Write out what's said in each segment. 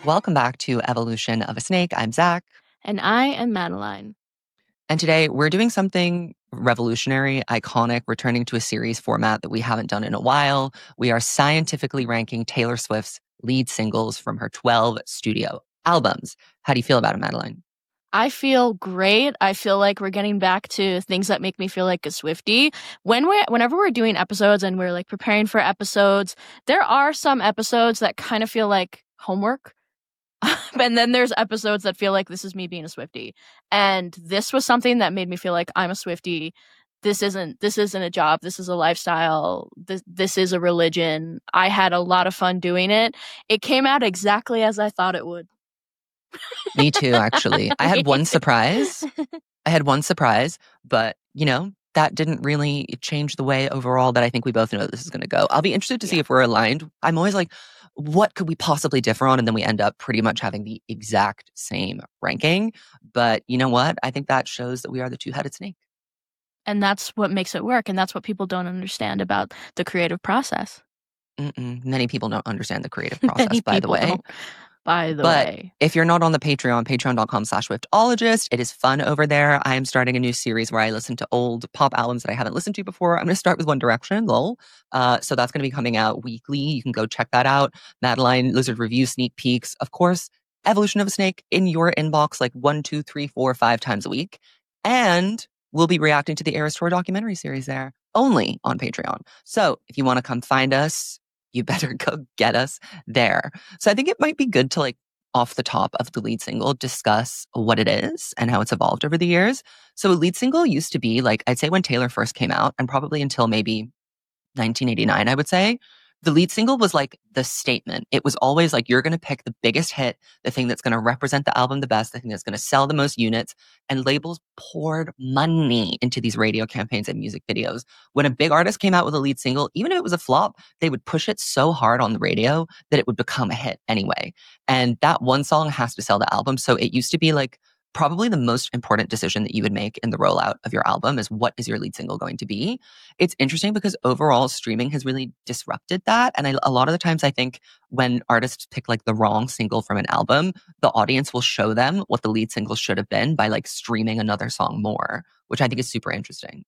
Welcome back to Evolution of a Snake. I'm Zach. And I am Madeline. And today we're doing something revolutionary, iconic, returning to a series format that we haven't done in a while. We are scientifically ranking Taylor Swift's lead singles from her 12 studio albums. How do you feel about it, Madeline? I feel great. I feel like we're getting back to things that make me feel like a Swiftie. Whenever we're doing episodes and we're like preparing for episodes, there are some episodes that kind of feel like homework. And then there's episodes that feel like this is me being a Swiftie. And this was something that made me feel like I'm a Swiftie. This isn't a job. This is a lifestyle. This is a religion. I had a lot of fun doing it. It came out exactly as I thought it would. Me too, actually. I had one surprise. But, that didn't really change the way overall that I think we both know this is going to go. I'll be interested to see if we're aligned. I'm always like, what could we possibly differ on? And then we end up pretty much having the exact same ranking. But you know what? I think that shows that we are the two-headed snake. And that's what makes it work. And that's what people don't understand about the creative process. Many people don't understand the creative process, by the way. But if you're not on the Patreon, patreon.com/Swiftologist, it is fun over there. I am starting a new series where I listen to old pop albums that I haven't listened to before. I'm going to start with One Direction, lol. So that's going to be coming out weekly. You can go check that out. Madeline Lizard review sneak peeks. Of course, Evolution of a Snake in your inbox like 1, 2, 3, 4, 5 times a week. And we'll be reacting to the Eras Tour documentary series there, only on Patreon. So if you want to come find us, you better go get us there. So I think it might be good to, like, off the top of the lead single, discuss what it is and how it's evolved over the years. So a lead single used to be, like, I'd say when Taylor first came out, and probably until maybe 1989, I would say, the lead single was like the statement. It was always like, you're going to pick the biggest hit, the thing that's going to represent the album the best, the thing that's going to sell the most units. And labels poured money into these radio campaigns and music videos. When a big artist came out with a lead single, even if it was a flop, they would push it so hard on the radio that it would become a hit anyway. And that one song has to sell the album. So it used to be like, probably the most important decision that you would make in the rollout of your album is, what is your lead single going to be? It's interesting because overall streaming has really disrupted that. And a lot of the times I think when artists pick like the wrong single from an album, the audience will show them what the lead single should have been by like streaming another song more, which I think is super interesting.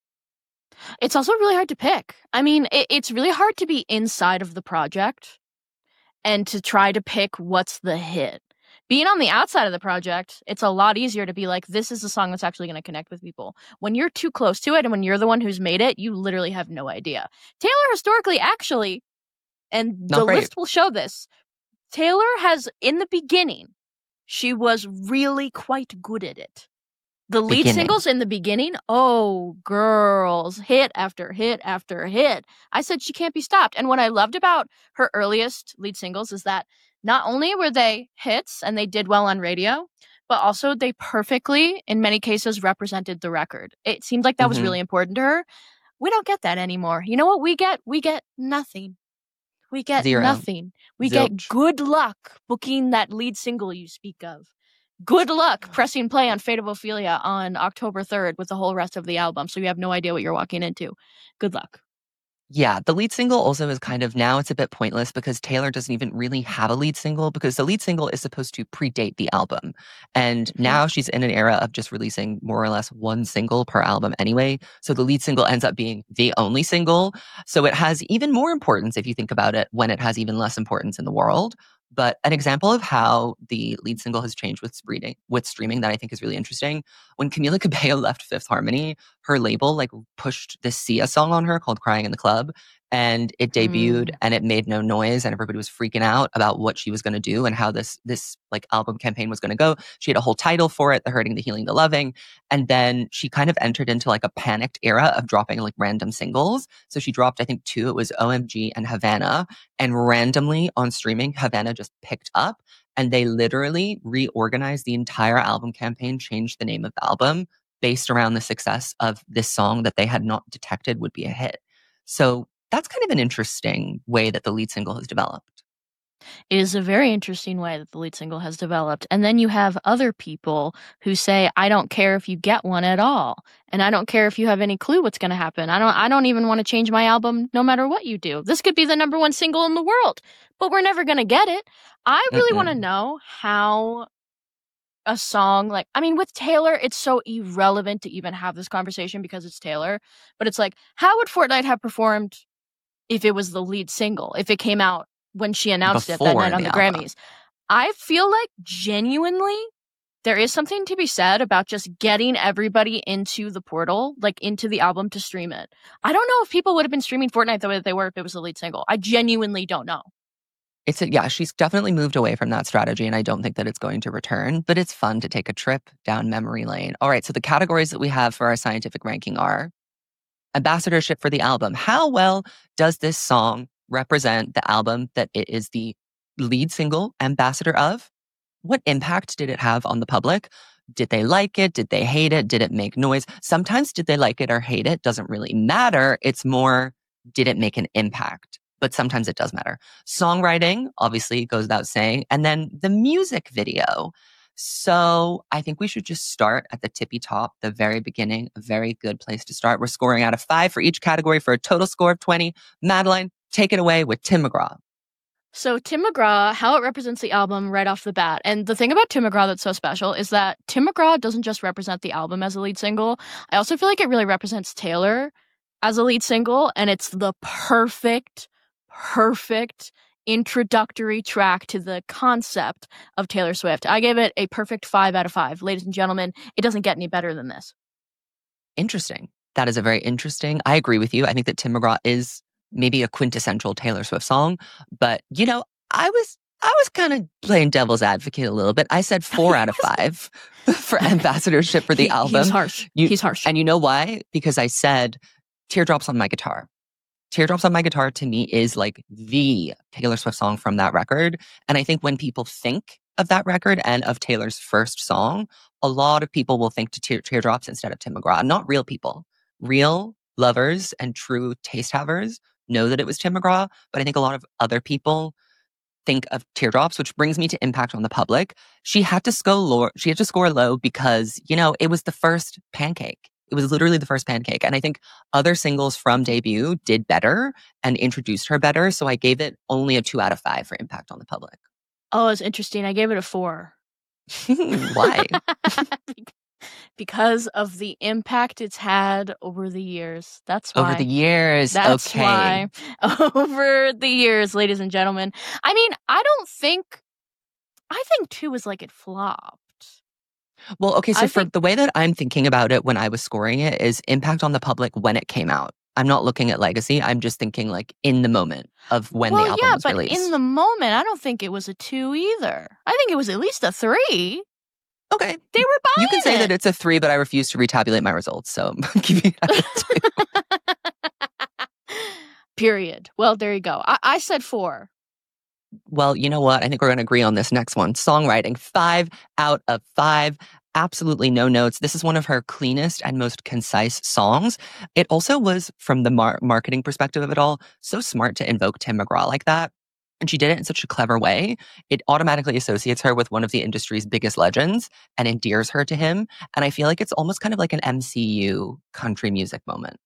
It's also really hard to pick. I mean, it's really hard to be inside of the project and to try to pick what's the hit. Being on the outside of the project, it's a lot easier to be like, this is a song that's actually going to connect with people. When you're too close to it and when you're the one who's made it, you literally have no idea. Taylor historically, actually, and the list will show this, Taylor has, in the beginning, she was really quite good at it. The lead singles in the beginning, oh, girls, hit after hit after hit. I said she can't be stopped. And what I loved about her earliest lead singles is that not only were they hits and they did well on radio, but also they perfectly, in many cases, represented the record. It seemed like that was really important to her. We don't get that anymore. You know what we get? We get nothing. We get nothing. We get good luck booking that lead single you speak of. Good luck pressing play on Fate of Ophelia on October 3rd with the whole rest of the album, so you have no idea what you're walking into. Good luck. Yeah, the lead single also is kind of, now it's a bit pointless because Taylor doesn't even really have a lead single, because the lead single is supposed to predate the album. And now she's in an era of just releasing more or less one single per album anyway. So the lead single ends up being the only single. So it has even more importance if you think about it, when it has even less importance in the world. But an example of how the lead single has changed with streaming that I think is really interesting. When Camila Cabello left Fifth Harmony, her label like pushed this Sia song on her called Crying in the Club. And it debuted and it made no noise, and everybody was freaking out about what she was going to do and how this like album campaign was going to go. She had a whole title for it, The Hurting, The Healing, The Loving. And then she kind of entered into like a panicked era of dropping like random singles. So she dropped, I think, 2. It was OMG and Havana. And randomly on streaming, Havana just picked up, and they literally reorganized the entire album campaign, changed the name of the album based around the success of this song that they had not detected would be a hit. So that's kind of an interesting way that the lead single has developed. It is a very interesting way that the lead single has developed. And then you have other people who say, I don't care if you get one at all. And I don't care if you have any clue what's going to happen. I don't even want to change my album no matter what you do. This could be the number one single in the world, but we're never going to get it. I really want to know how a song with Taylor, it's so irrelevant to even have this conversation because it's Taylor. But it's like, how would Fortnite have performed if it was the lead single, if it came out when she announced it that night on the Grammys? I feel like genuinely there is something to be said about just getting everybody into the portal, like into the album to stream it. I don't know if people would have been streaming Fortnite the way that they were if it was the lead single. I genuinely don't know. She's definitely moved away from that strategy, and I don't think that it's going to return, but it's fun to take a trip down memory lane. All right, so the categories that we have for our scientific ranking are ambassadorship for the album. How well does this song represent the album that it is the lead single ambassador of? What impact did it have on the public? Did they like it? Did they hate it? Did it make noise? Sometimes did they like it or hate it doesn't really matter. It's more, did it make an impact? But sometimes it does matter. Songwriting, obviously, goes without saying. And then the music video. So I think we should just start at the tippy top, the very beginning, a very good place to start. We're scoring out of 5 for each category for a total score of 20. Madeline, take it away with Tim McGraw. So Tim McGraw, how it represents the album right off the bat. And the thing about Tim McGraw that's so special is that Tim McGraw doesn't just represent the album as a lead single. I also feel like it really represents Taylor as a lead single. And it's the perfect introductory track to the concept of Taylor Swift. I gave it a perfect 5 out of 5. Ladies and gentlemen, it doesn't get any better than this. Interesting. That is a very interesting. I agree with you. I think that Tim McGraw is maybe a quintessential Taylor Swift song, but I was kind of playing devil's advocate a little bit. I said 4 out of 5 for ambassadorship for the album. He's harsh. He's harsh. And you know why? Because I said Teardrops on My Guitar. Teardrops on My Guitar to me is like the Taylor Swift song from that record. And I think when people think of that record and of Taylor's first song, a lot of people will think to Teardrops instead of Tim McGraw. Not real people. Real lovers and true taste havers know that it was Tim McGraw, but I think a lot of other people think of Teardrops, which brings me to impact on the public. She had to score low because, it was the first Pancake. It was literally the first Pancake. And I think other singles from debut did better and introduced her better. So I gave it only a 2 out of 5 for impact on the public. Oh, it's interesting. I gave it a 4. Why? Because of the impact it's had over the years. That's why. Over the years. That's okay. why. Over the years, ladies and gentlemen. I mean, I think 2 is like it flopped. Well, okay, so for the way that I'm thinking about it when I was scoring it is impact on the public when it came out. I'm not looking at legacy. I'm just thinking like in the moment of when the album was released. But in the moment, I don't think it was a 2 either. I think it was at least a 3. Okay. They were buying You can say that it's a 3, but I refuse to retabulate my results. So I'm keeping it at a 2. Period. Well, there you go. I said 4. Well, you know what? I think we're going to agree on this next one. Songwriting, 5 out of 5. Absolutely no notes. This is one of her cleanest and most concise songs. It also was, from the marketing perspective of it all, so smart to invoke Tim McGraw like that. And she did it in such a clever way. It automatically associates her with one of the industry's biggest legends and endears her to him. And I feel like it's almost kind of like an MCU country music moment.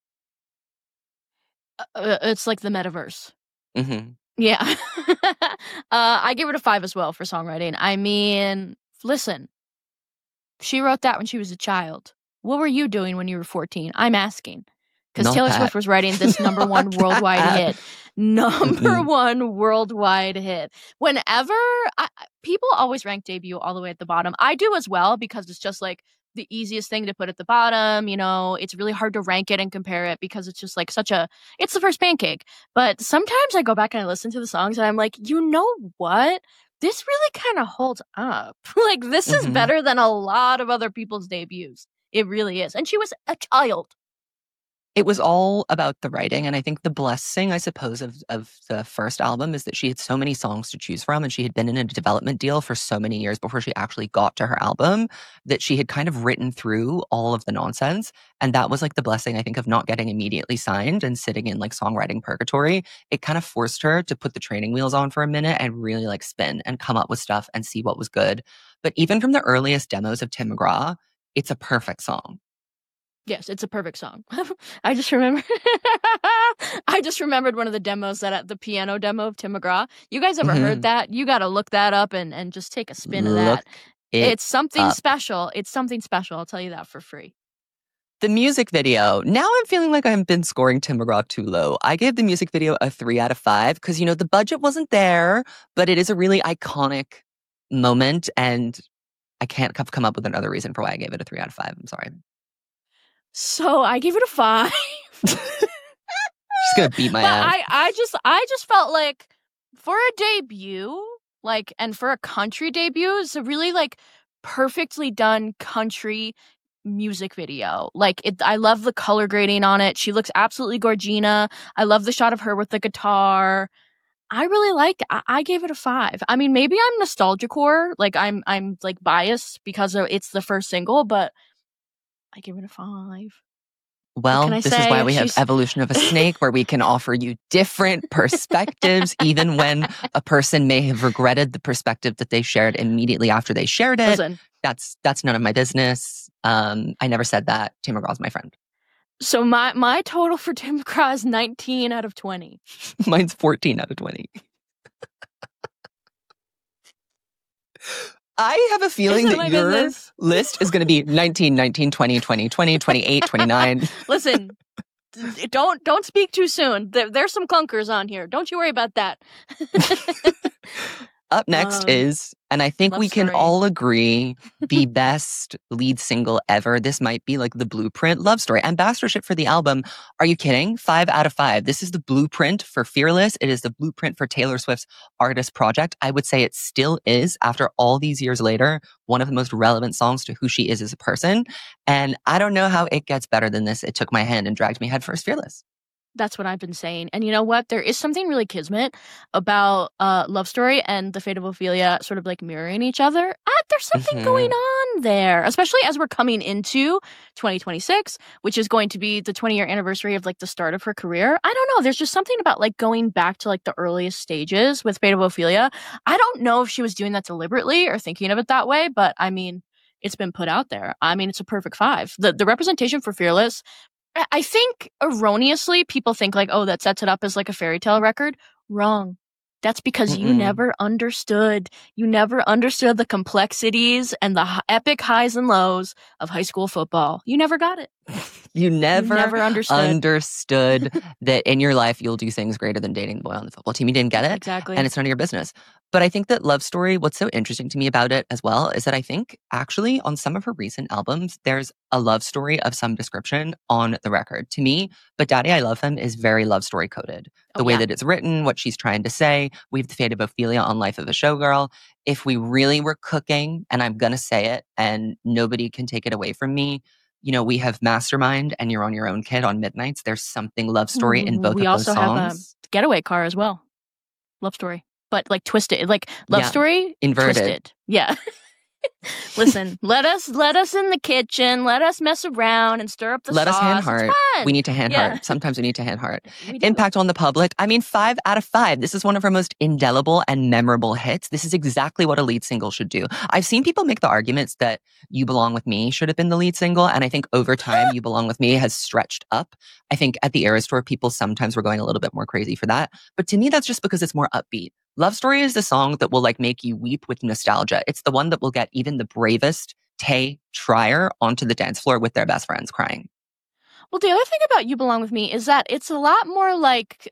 It's like the metaverse. Mm-hmm. Yeah. I give it a 5 as well for songwriting. I mean, listen, she wrote that when she was a child. What were you doing when you were 14? I'm asking. Because Taylor Swift was writing this number 1 worldwide hit. Number 1 worldwide hit. Whenever, people always rank debut all the way at the bottom. I do as well, because it's just like the easiest thing to put at the bottom. It's really hard to rank it and compare it because it's just like it's the first Pancake. But sometimes I go back and I listen to the songs and I'm like, you know what? This really kind of holds up. Like, this is better than a lot of other people's debuts. It really is. And she was a child. It was all about the writing. And I think the blessing, I suppose, of the first album is that she had so many songs to choose from, and she had been in a development deal for so many years before she actually got to her album that she had kind of written through all of the nonsense. And that was like the blessing, I think, of not getting immediately signed and sitting in like songwriting purgatory. It kind of forced her to put the training wheels on for a minute and really like spin and come up with stuff and see what was good. But even from the earliest demos of Tim McGraw, it's a perfect song. Yes, it's a perfect song. I just remember I just remembered one of the demos the piano demo of Tim McGraw. You guys ever heard that? You got to look that up and just take a spin of that. It's something special. It's something special. I'll tell you that for free. The music video. Now I'm feeling like I've been scoring Tim McGraw too low. I gave the music video a 3 out of 5 because, you know, the budget wasn't there, but it is a really iconic moment, and I can't come up with another reason for why I gave it a 3 out of 5. I'm sorry. So I gave it a 5. She's gonna beat my ass. I just felt like for a debut, like, and for a country debut, it's a really like perfectly done country music video. Like, I love the color grading on it. She looks absolutely gorgina. I love the shot of her with the guitar. I really liked it. I gave it a 5. I mean, maybe I'm nostalgia core. Like, I'm like biased because it's the first single, but I give it a 5. Well, this is why we have Evolution of a Snake, where we can offer you different perspectives, even when a person may have regretted the perspective that they shared immediately after they shared it. Listen, that's none of my business. I never said that. Tim McGraw's my friend. So my total for Tim McGraw is 19 out of 20. Mine's 14 out of 20. I have a feeling that your list is going to be 19, 19, 20, 20, 20, 28, 29. Listen, don't speak too soon. There's some clunkers on here. Don't you worry about that. Up next is, and I think we can all agree, the best lead single ever. This might be like the blueprint. Love Story. Ambassadorship for the album. Are you kidding? 5 out of 5. This is the blueprint for Fearless. It is the blueprint for Taylor Swift's artist project. I would say it still is, after all these years later, one of the most relevant songs to who she is as a person. And I don't know how it gets better than this. It took my hand and dragged me headfirst. Fearless. That's what I've been saying. And you know what? There is something really kismet about Love Story and The Fate of Ophelia sort of like mirroring each other. There's something going on there, especially as we're coming into 2026, which is going to be the 20-year anniversary of like the start of her career. I don't know. There's just something about like going back to like the earliest stages with Fate of Ophelia. I don't know if she was doing that deliberately or thinking of it that way, but I mean, it's been put out there. I mean, it's a perfect 5. The representation for Fearless, I think erroneously people think like, oh, that sets it up as like a fairy tale record. Wrong. That's because you never understood. You never understood the complexities and the epic highs and lows of high school football. You never got it. You never understood that in your life you'll do things greater than dating the boy on the football team. You didn't get it. Exactly. And it's none of your business. But I think that Love Story, what's so interesting to me about it as well is that I think actually on some of her recent albums, there's a love story of some description on the record. To me, But Daddy, I Love Him is very love story coded. The way that it's written, what she's trying to say. We have The Fate of Ophelia on Life of a Showgirl. If we really were cooking, and I'm going to say it, and nobody can take it away from me, you know, we have Mastermind and You're on Your Own Kid on Midnights. There's something love story in both of those songs. We also have a Getaway Car as well. Love story. But like twisted, like Love Story, inverted. Twisted. Yeah. Listen, let us in the kitchen. Let us mess around and stir up the sauce. Let us hand heart. We need to hand heart. Sometimes we need to hand heart. Impact on the public. I mean, 5 out of 5. This is one of her most indelible and memorable hits. This is exactly what a lead single should do. I've seen people make the arguments that You Belong With Me should have been the lead single. And I think over time, You Belong With Me has stretched up. I think at the Eras Tour, people sometimes were going a little bit more crazy for that. But to me, that's just because it's more upbeat. Love Story is the song that will like make you weep with nostalgia. It's the one that will get even the bravest Tay Trier onto the dance floor with their best friends crying. Well, the other thing about You Belong With Me is that it's a lot more like,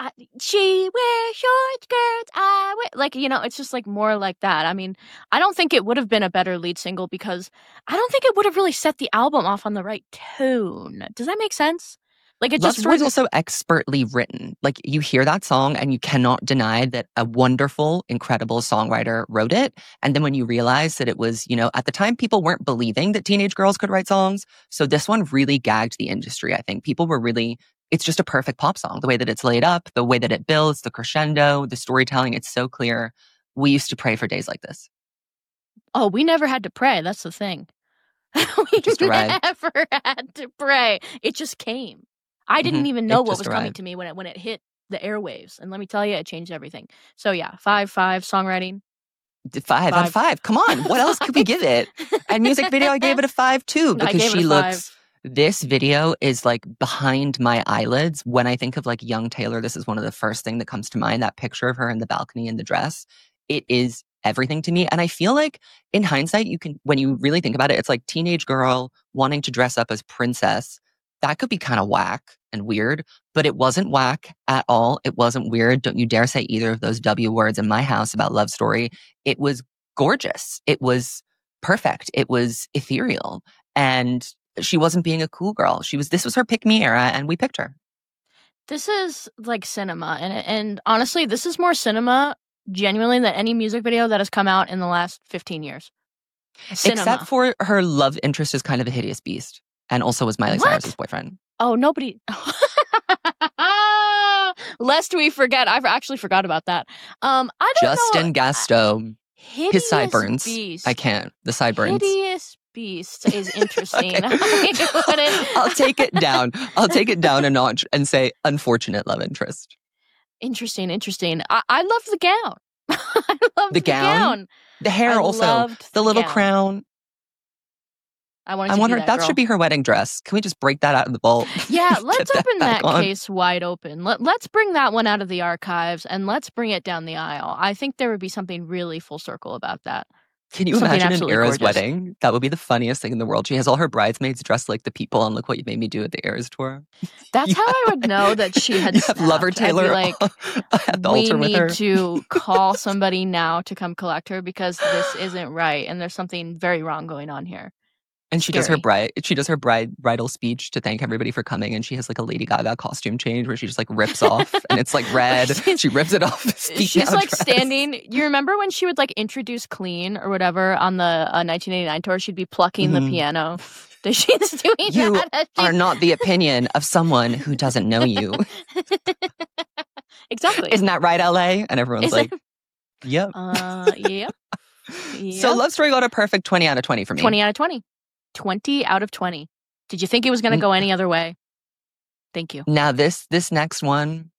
she wears short skirts, I wear, like, you know, it's just like more like that. I mean, I don't think it would have been a better lead single because I don't think it would have really set the album off on the right tone. Does that make sense? Like Love Story is also expertly written. Like you hear that song and you cannot deny that a wonderful, incredible songwriter wrote it. And then when you realize that it was, you know, at the time people weren't believing that teenage girls could write songs. So this one really gagged the industry. I think people were really, it's just a perfect pop song. The way that it's laid up, the way that it builds, the crescendo, the storytelling, it's so clear. We used to pray for days like this. Oh, we never had to pray. That's the thing. We just arrived. Never had to pray. It just came. I didn't even know what was coming to me when it hit the airwaves. And let me tell you, it changed everything. So yeah, 5 songwriting. 5 out of 5. Come on. What else could we give it? And music video, I gave it a 5 too, because she looks, this video is like behind my eyelids. When I think of like young Taylor, this is one of the first thing that comes to mind, that picture of her in the balcony in the dress. It is everything to me. And I feel like in hindsight, you can, when you really think about it, it's like teenage girl wanting to dress up as princess. That could be kind of whack and weird, but it wasn't whack at all. It wasn't weird. Don't you dare say either of those W words in my house about Love Story. It was gorgeous. It was perfect. It was ethereal. And she wasn't being a cool girl. This was her pick me era, and we picked her. This is like cinema. And honestly, this is more cinema genuinely than any music video that has come out in the last 15 years. Cinema. Except for her love interest is kind of a hideous beast. And also was Miley Cyrus's boyfriend. Oh, nobody. Lest we forget, I actually forgot about that. I don't Justin know. Gaston. His sideburns. Beast. I can't. The sideburns. Hideous beast is interesting. Okay. I'll take it down. I'll take it down a notch and say unfortunate love interest. Interesting. I love the gown. I love the gown. The hair also. The little crown. I want her. That should be her wedding dress. Can we just break that out of the vault? Yeah, let's open that case wide open. Let's bring that one out of the archives and let's bring it down the aisle. I think there would be something really full circle about that. Can you imagine an Eras wedding? That would be the funniest thing in the world. She has all her bridesmaids dressed like the people on Look What You Made Me Do at the Eras tour. That's how I would know that she had snapped. Lover Taylor like, at the altar with her. We need to call somebody now to come collect her because this isn't right and there's something very wrong going on here. And she does her bridal speech to thank everybody for coming, and she has like a Lady Gaga costume change where she just like rips off and it's like red. She rips it off. She's like standing. You remember when she would like introduce Clean or whatever on the 1989 tour? She'd be plucking the piano. She's doing you that. You are not the opinion of someone who doesn't know you. Exactly. Isn't that right, LA? And everyone's like, yep. Yep. So Love Story got a perfect 20 out of 20 for me. 20 out of 20. 20 out of 20. Did you think it was going to go any other way? Thank you. Now this next one,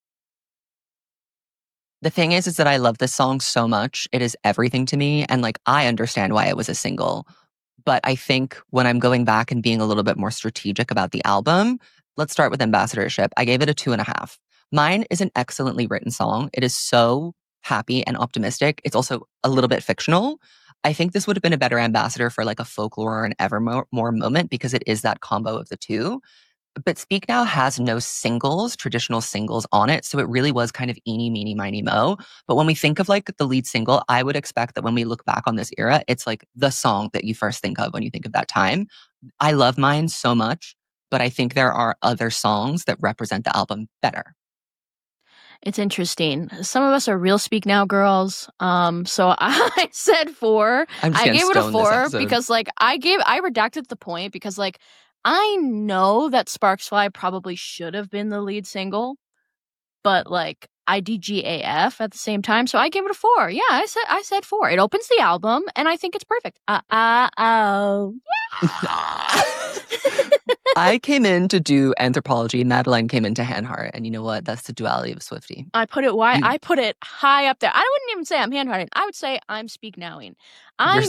the thing is that I love this song so much. It is everything to me. And like, I understand why it was a single. But I think when I'm going back and being a little bit more strategic about the album, let's start with Ambassadorship. I gave it a 2.5. Mine is an excellently written song. It is so happy and optimistic. It's also a little bit fictional. I think this would have been a better ambassador for like a Folklore or an Evermore moment because it is that combo of the two. But Speak Now has no traditional singles on it. So it really was kind of eeny, meeny, miny, mo. But when we think of like the lead single, I would expect that when we look back on this era, it's like the song that you first think of when you think of that time. I love mine so much, but I think there are other songs that represent the album better. It's interesting. Some of us are real Speak Now girls. So I said 4. I gave it a 4 because like I redacted the point because like I know that Sparks Fly probably should have been the lead single, but like IDGAF at the same time. So I gave it a 4. Yeah, I said 4. It opens the album and I think it's perfect. Oh. Yeah. I came in to do Anthropology. Madeline came into Handheart. And you know what? That's the duality of Swiftie. I put it I put it high up there. I wouldn't even say I'm Handhearting. I would say I'm Speak Nowing. I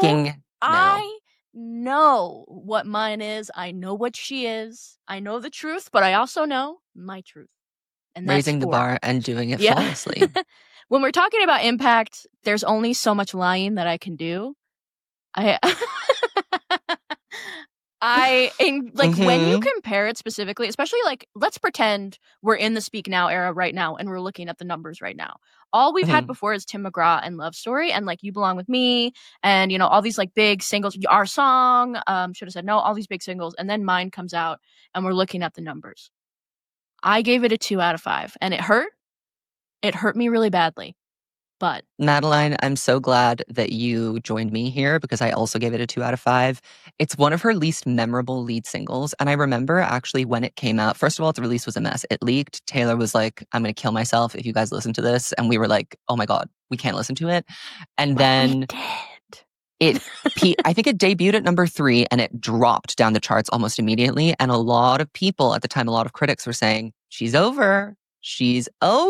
know what mine is. I know what she is. I know the truth, but I also know my truth. And that's raising the bar and doing it flawlessly. When we're talking about impact, there's only so much lying that I can do. When you compare it specifically, especially like, let's pretend we're in the Speak Now era right now and we're looking at the numbers right now. All we've had before is Tim McGraw and Love Story and like You Belong With Me and, you know, all these like big singles, Our Song, Should Have Said No, all these big singles. And then mine comes out and we're looking at the numbers. I gave it a 2 out of 5, and it hurt. It hurt me really badly. But Madeline, I'm so glad that you joined me here because I also gave it a 2 out of 5. It's one of her least memorable lead singles. And I remember actually when it came out, first of all, its release was a mess. It leaked. Taylor was like, I'm going to kill myself if you guys listen to this. And we were like, oh my God, we can't listen to it. And then I think it debuted at number 3 and it dropped down the charts almost immediately. And a lot of people at the time, a lot of critics were saying, she's over. She's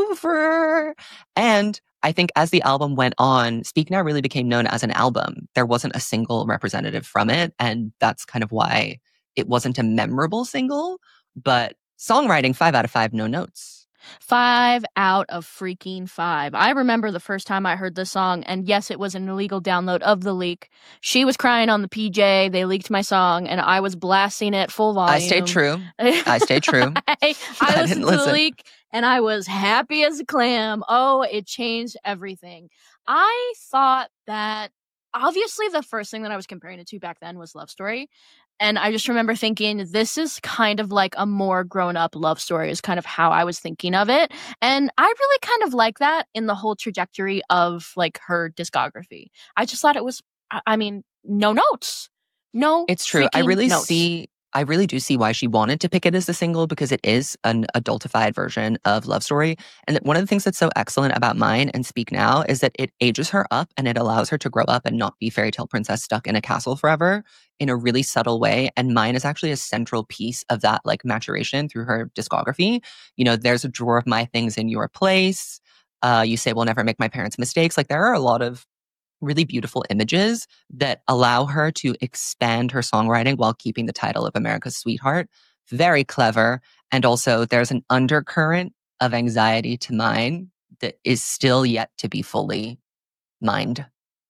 over. And I think as the album went on, Speak Now really became known as an album. There wasn't a single representative from it. And that's kind of why it wasn't a memorable single. But songwriting, 5 out of 5, no notes. 5 out of freaking 5. I remember the first time I heard this song, and yes, it was an illegal download of the leak. She was crying on the PJ. They leaked my song, and I was blasting it full volume. I stayed true. I listened to the leak, and I was happy as a clam. Oh, it changed everything. I thought that, obviously, the first thing that I was comparing it to back then was Love Story. And I just remember thinking, this is kind of like a more grown-up love story is kind of how I was thinking of it. And I really kind of like that in the whole trajectory of like her discography. I just thought it was, I mean, no notes. No, it's true. I really do see why she wanted to pick it as a single because it is an adultified version of Love Story. And one of the things that's so excellent about Mine and Speak Now is that it ages her up and it allows her to grow up and not be fairy tale princess stuck in a castle forever in a really subtle way. And Mine is actually a central piece of that like maturation through her discography. You know, there's a drawer of my things in your place. You say, we'll never make my parents' mistakes. Like there are a lot of really beautiful images that allow her to expand her songwriting while keeping the title of America's Sweetheart. Very clever. And also there's an undercurrent of anxiety to Mine that is still yet to be fully mined.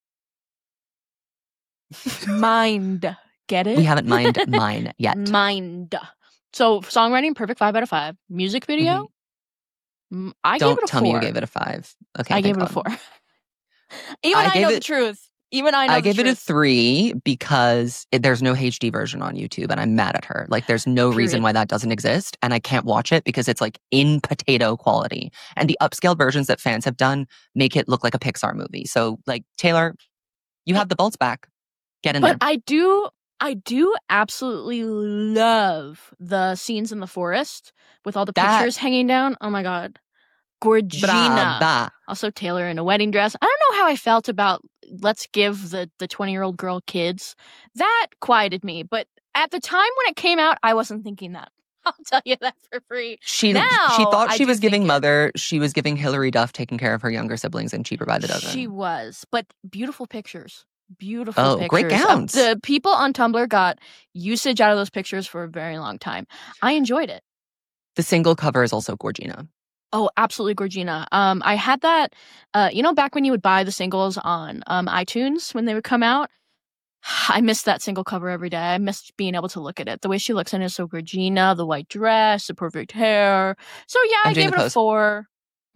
Mind. Get it? We haven't mined mine yet. Mind. So songwriting, perfect 5 out of 5. Music video? Mm-hmm. I gave it a 4. Don't tell me you gave it a 5. Okay. I gave it a 4. Even I know the truth. Even I know I gave it a 3 because there's no HD version on YouTube and I'm mad at her. Like there's no reason why that doesn't exist and I can't watch it because it's like in potato quality. And the upscale versions that fans have done make it look like a Pixar movie. So like Taylor, you have the bolts back. Get in there. But I do absolutely love the scenes in the forest with all the pictures hanging down. Oh my God. Gorgina. Brava. Also Taylor in a wedding dress. I don't know how I felt about let's give the 20-year-old girl kids. That quieted me. But at the time when it came out, I wasn't thinking that. I'll tell you that for free. She thought she was giving mother. She was giving Hilary Duff taking care of her younger siblings and Cheaper by the Dozen. She was. But beautiful pictures. Beautiful pictures. Great gowns. The people on Tumblr got usage out of those pictures for a very long time. I enjoyed it. The single cover is also Gorgina. Oh, absolutely, Gorgina. I had that, back when you would buy the singles on iTunes when they would come out. I missed that single cover every day. I missed being able to look at it. The way she looks in it is so Gorgina, the white dress, the perfect hair. So yeah, I gave it a 4.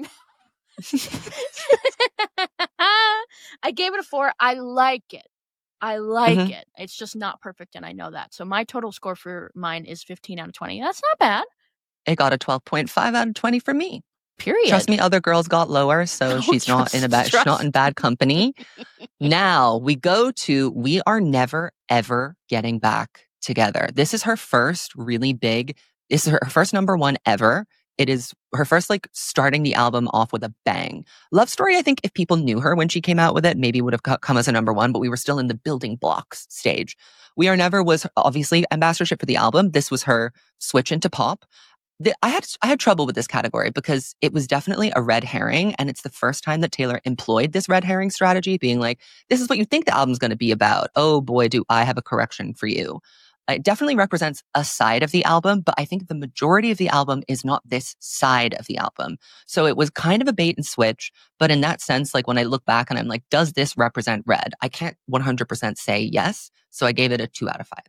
I gave it a 4. I like it. It. It's just not perfect, and I know that. So my total score for mine is 15 out of 20. That's not bad. It got a 12.5 out of 20 from me. Period. Trust me, other girls got lower, so she's not in bad company. Now we go to We Are Never Ever Getting Back Together. This is her first really big. This is her first number 1 ever. It is her first like starting the album off with a bang. Love Story, I think if people knew her when she came out with it, maybe would have come as a number 1, but we were still in the building blocks stage. We Are Never was obviously ambassadorship for the album. This was her switch into pop. I had trouble with this category because it was definitely a red herring. And it's the first time that Taylor employed this red herring strategy, being like, this is what you think the album's going to be about. Oh boy, do I have a correction for you. It definitely represents a side of the album, but I think the majority of the album is not this side of the album. So it was kind of a bait and switch. But in that sense, like when I look back and I'm like, does this represent red? I can't 100% say yes. So I gave it a 2 out of 5.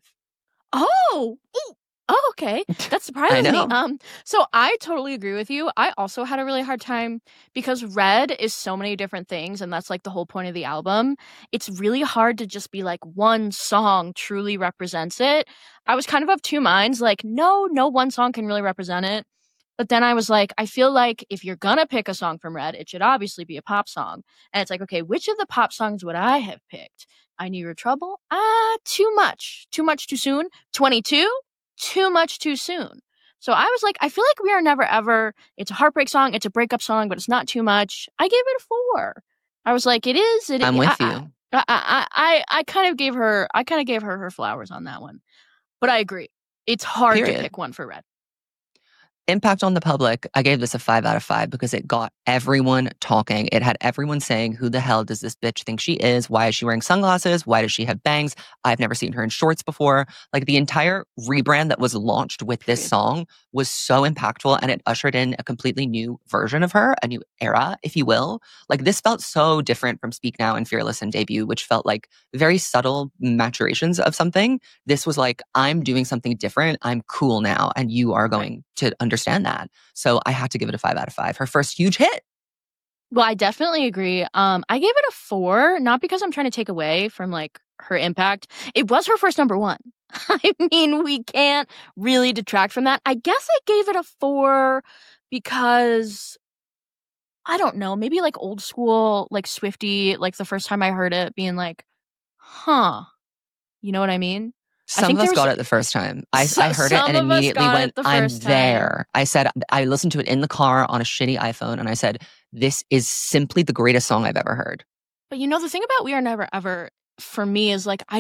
Oh, okay. That surprises me. So I totally agree with you. I also had a really hard time because red is so many different things, and that's like the whole point of the album. It's really hard to just be like one song truly represents it. I was kind of of two minds, like, no one song can really represent it. But then I was like, I feel like if you're gonna pick a song from Red, it should obviously be a pop song. And it's like, okay, which of the pop songs would I have picked? I Knew Your Trouble? Too much. Too much too soon. 22? Too much too soon. So I was like, I feel like We Are Never Ever. It's a heartbreak song. It's a breakup song, but it's not too much. I gave it a 4. I was like, it is. I'm with you. I kind of gave her her flowers on that one. But I agree. It's hard to pick one for Red. Impact on the public, I gave this a 5 out of 5 because it got everyone talking. It had everyone saying, who the hell does this bitch think she is? Why is she wearing sunglasses? Why does she have bangs? I've never seen her in shorts before. Like, the entire rebrand that was launched with this song was so impactful, and it ushered in a completely new version of her, a new era, if you will. Like, this felt so different from Speak Now and Fearless and Debut, which felt like very subtle maturations of something. This was like, I'm doing something different. I'm cool now, and you are going to understand that. So I had to give it a 5 out of 5. Her first huge hit. Well, I definitely agree. I gave it a 4, not because I'm trying to take away from like her impact. It was her first number 1. I mean, we can't really detract from that. I guess I gave it a 4 because I don't know, maybe like old school, like Swiftie, like the first time I heard it being like, huh, you know what I mean? Some of us got it the first time. I heard it and immediately went, I'm there. I said, I listened to it in the car on a shitty iPhone and I said, this is simply the greatest song I've ever heard. But you know, the thing about We Are Never Ever for me is like,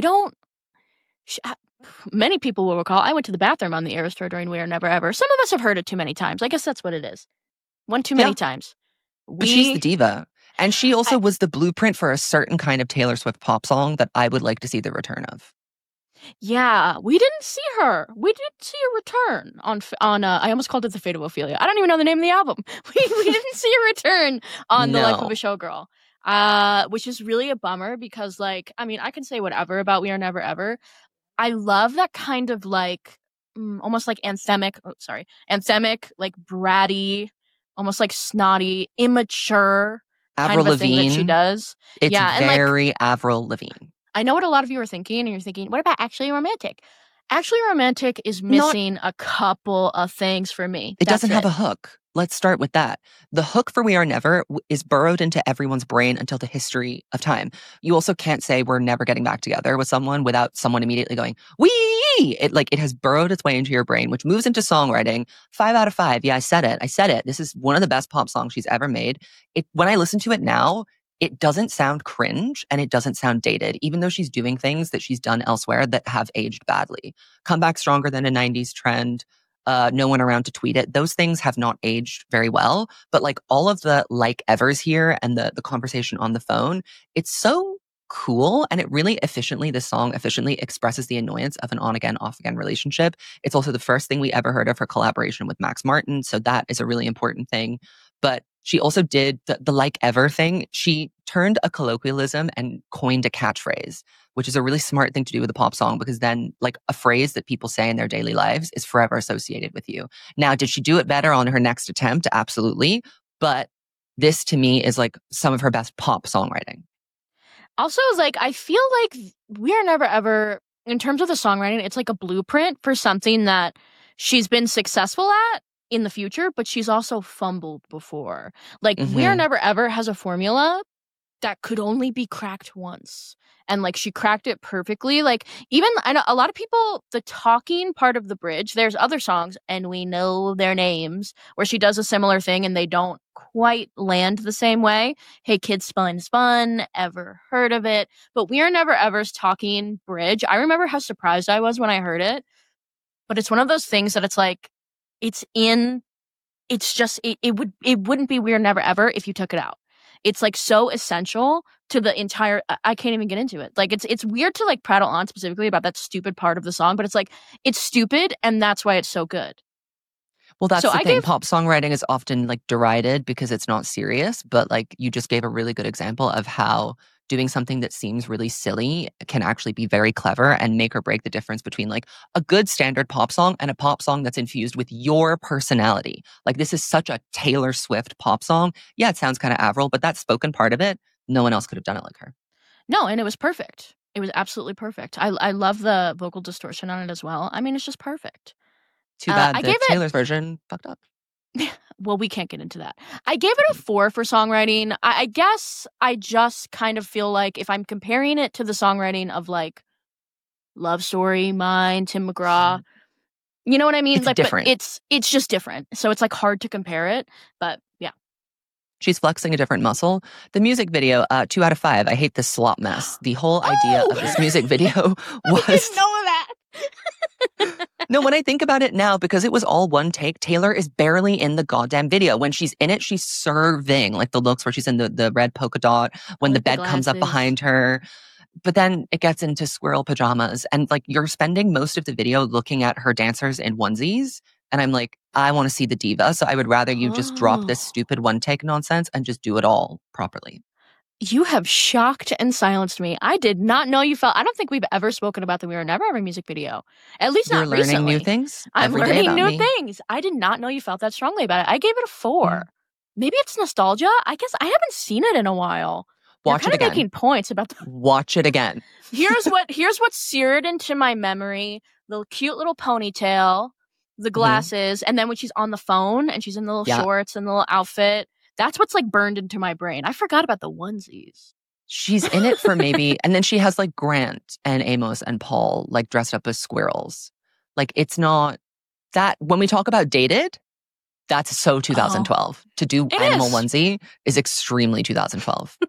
many people will recall, I went to the bathroom on the Eras Tour during We Are Never Ever. Some of us have heard it too many times. I guess that's what it is. One too many times. But she's the diva. And she also was the blueprint for a certain kind of Taylor Swift pop song that I would like to see the return of. Yeah, we didn't see her. We didn't see a return on I almost called it The Fate of Ophelia. I don't even know the name of the album. We didn't see a return on The Life of a Showgirl. Which is really a bummer because, like, I mean, I can say whatever about We Are Never Ever. I love that kind of like almost like anthemic, like bratty, almost like snotty, immature Avril kind of Lavigne. Thing that she does. It's very Avril Lavigne. I know what a lot of you are thinking, and you're thinking, what about Actually Romantic? Actually Romantic is missing a couple of things for me. It doesn't have a hook. Let's start with that. The hook for We Are Never is burrowed into everyone's brain until the history of time. You also can't say we're never getting back together with someone without someone immediately going, wee! It has burrowed its way into your brain, which moves into songwriting. 5 out of 5. Yeah, I said it. This is one of the best pop songs she's ever made. When I listen to it now, it doesn't sound cringe and it doesn't sound dated, even though she's doing things that she's done elsewhere that have aged badly. Come Back Stronger Than a 90s Trend, No One Around to Tweet It. Those things have not aged very well, but like all of the like evers here and the conversation on the phone, it's so cool. And this song efficiently expresses the annoyance of an on again, off again relationship. It's also the first thing we ever heard of her collaboration with Max Martin. So that is a really important thing. But she also did the like ever thing. She turned a colloquialism and coined a catchphrase, which is a really smart thing to do with a pop song because then like a phrase that people say in their daily lives is forever associated with you. Now, did she do it better on her next attempt? Absolutely. But this to me is like some of her best pop songwriting. Also, like, I feel like We Are Never Ever, in terms of the songwriting, it's like a blueprint for something that she's been successful at in the future, but she's also fumbled before. Like, We Are Never Ever has a formula that could only be cracked once. And like she cracked it perfectly. Like even I know a lot of people, the talking part of the bridge, there's other songs and we know their names where she does a similar thing and they don't quite land the same way. Hey Kids, Spun, ever heard of it? But We Are Never Ever's talking bridge, I remember how surprised I was when I heard it. But it's one of those things that it's like, it wouldn't be We Are Never Ever if you took it out. It's like so essential to the entire, I can't even get into it. Like it's weird to like prattle on specifically about that stupid part of the song, but it's like, it's stupid and that's why it's so good. Well, that's the thing. Pop songwriting is often like derided because it's not serious, but like you just gave a really good example of how doing something that seems really silly can actually be very clever and make or break the difference between like a good standard pop song and a pop song that's infused with your personality. Like this is such a Taylor Swift pop song. Yeah, it sounds kind of Avril, but that spoken part of it, no one else could have done it like her. No, and it was perfect. It was absolutely perfect. I love the vocal distortion on it as well. I mean, it's just perfect. Too bad Taylor's version fucked up. Well, we can't get into that. I gave it a 4 for songwriting. I guess I just kind of feel like if I'm comparing it to the songwriting of like Love Story, mine, Tim McGraw, you know what I mean? It's like, different. But it's just different. So it's like hard to compare it. But yeah. She's flexing a different muscle. The music video, 2 out of 5. I hate this slop mess. The whole idea of this music video was... I didn't know that. No, when I think about it now, because it was all one take, Taylor is barely in the goddamn video. When she's in it, she's serving, like the looks where she's in the red polka dot, when the bed comes up behind her. But then it gets into squirrel pajamas. And like you're spending most of the video looking at her dancers in onesies. And I'm like, I want to see the diva. So I would rather you just drop this stupid one take nonsense and just do it all properly. You have shocked and silenced me. I did not know you felt... I don't think we've ever spoken about the We Are Never Ever music video. At least not recently. You're learning new things? I'm learning new things. I did not know you felt that strongly about it. I gave it a 4. Maybe it's nostalgia. I guess I haven't seen it in a while. Watch it again. Making points about Watch it again. Here's what's seared into my memory. The cute little ponytail, the glasses, and then when she's on the phone and she's in the little shorts and the little outfit. That's what's like burned into my brain. I forgot about the onesies. She's in it for maybe, and then she has like Grant and Amos and Paul like dressed up as squirrels. Like it's not that when we talk about dated, that's so 2012. To do animal onesie is extremely 2012.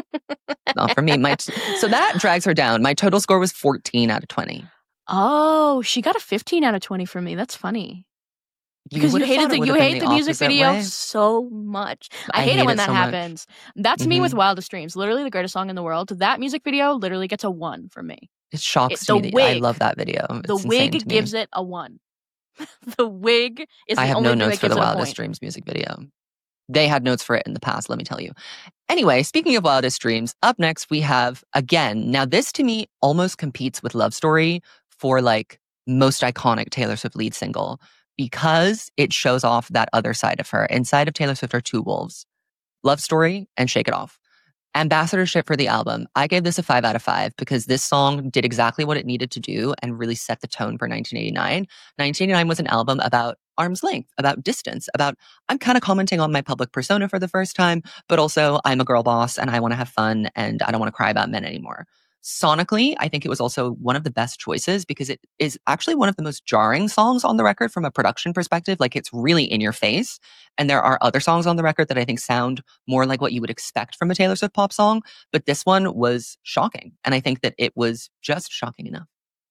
Not for me. So that drags her down. My total score was 14 out of 20. Oh, she got a 15 out of 20 from me. That's funny. Because you hate the music video so much. I hate it when that happens. That's me with Wildest Dreams. Literally the greatest song in the world. That music video literally gets a 1 from me. It shocks me. I love that video. The wig gives it a 1. The wig is the only thing that gives it a point. I have no notes for the Wildest Dreams music video. They had notes for it in the past, let me tell you. Anyway, speaking of Wildest Dreams, up next we have, again, now this to me almost competes with Love Story for like most iconic Taylor Swift lead single, because it shows off that other side of her. Inside of Taylor Swift are 2 wolves, Love Story and Shake It Off. Ambassadorship for the album. I gave this a 5 out of 5 because this song did exactly what it needed to do and really set the tone for 1989. 1989 was an album about arm's length, about distance, about I'm kind of commenting on my public persona for the first time, but also I'm a girl boss and I want to have fun and I don't want to cry about men anymore. Sonically, I think it was also one of the best choices because it is actually one of the most jarring songs on the record from a production perspective. Like it's really in your face. And there are other songs on the record that I think sound more like what you would expect from a Taylor Swift pop song. But this one was shocking. And I think that it was just shocking enough.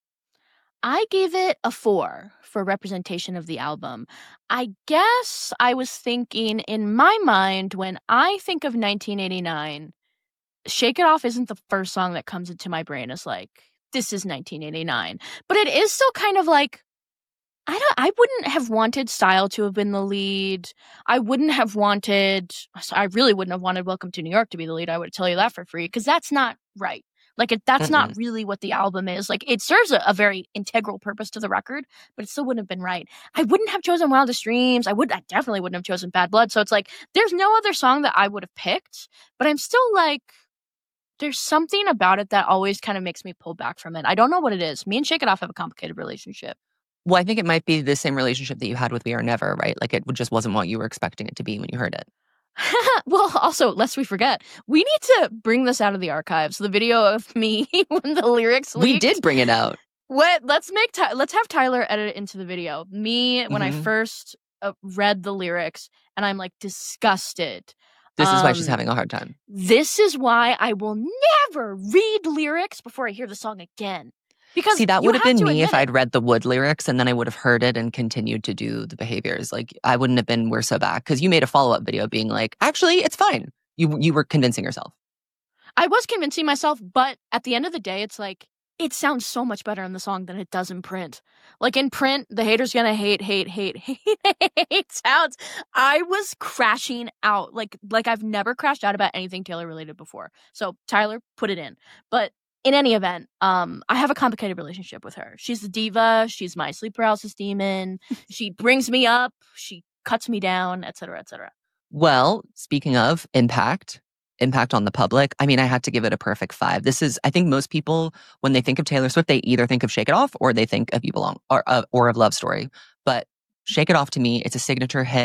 I gave it a 4 for representation of the album. I guess I was thinking in my mind when I think of 1989, Shake It Off isn't the first song that comes into my brain as like, this is 1989. But it is still kind of like, I wouldn't have wanted Style to have been the lead. I really wouldn't have wanted Welcome to New York to be the lead. I would tell you that for free because that's not right. Like that's not really what the album is. Like it serves a very integral purpose to the record, but it still wouldn't have been right. I wouldn't have chosen Wildest Dreams. I definitely wouldn't have chosen Bad Blood. So it's like, there's no other song that I would have picked, but I'm still like, there's something about it that always kind of makes me pull back from it. I don't know what it is. Me and Shake It Off have a complicated relationship. Well, I think it might be the same relationship that you had with We Are Never, right? Like it just wasn't what you were expecting it to be when you heard it. Well, also, lest we forget, we need to bring this out of the archives. The video of me when the lyrics leaked. We did bring it out. Let's have Tyler edit it into the video. Me when I first read the lyrics, and I'm like disgusted. This is why she's having a hard time. This is why I will never read lyrics before I hear the song again. Because see, that would have been me if I'd read the Wood lyrics and then I would have heard it and continued to do the behaviors. Like I wouldn't have been "We're so back" because you made a follow-up video being like, actually, it's fine. You were convincing yourself. I was convincing myself, but at the end of the day, it's like it sounds so much better in the song than it does in print. Like in print, the haters gonna hate sounds. I was crashing out. Like I've never crashed out about anything Taylor related before. So Tyler, put it in. But in any event, I have a complicated relationship with her. She's the diva. She's my sleep paralysis demon. She brings me up. She cuts me down, etc., etc. Well, speaking of impact on the public, I mean, I had to give it a perfect 5. This is, I think most people, when they think of Taylor Swift, they either think of Shake It Off or they think of You Belong or of Love Story. But Shake It Off to me, it's a signature hit.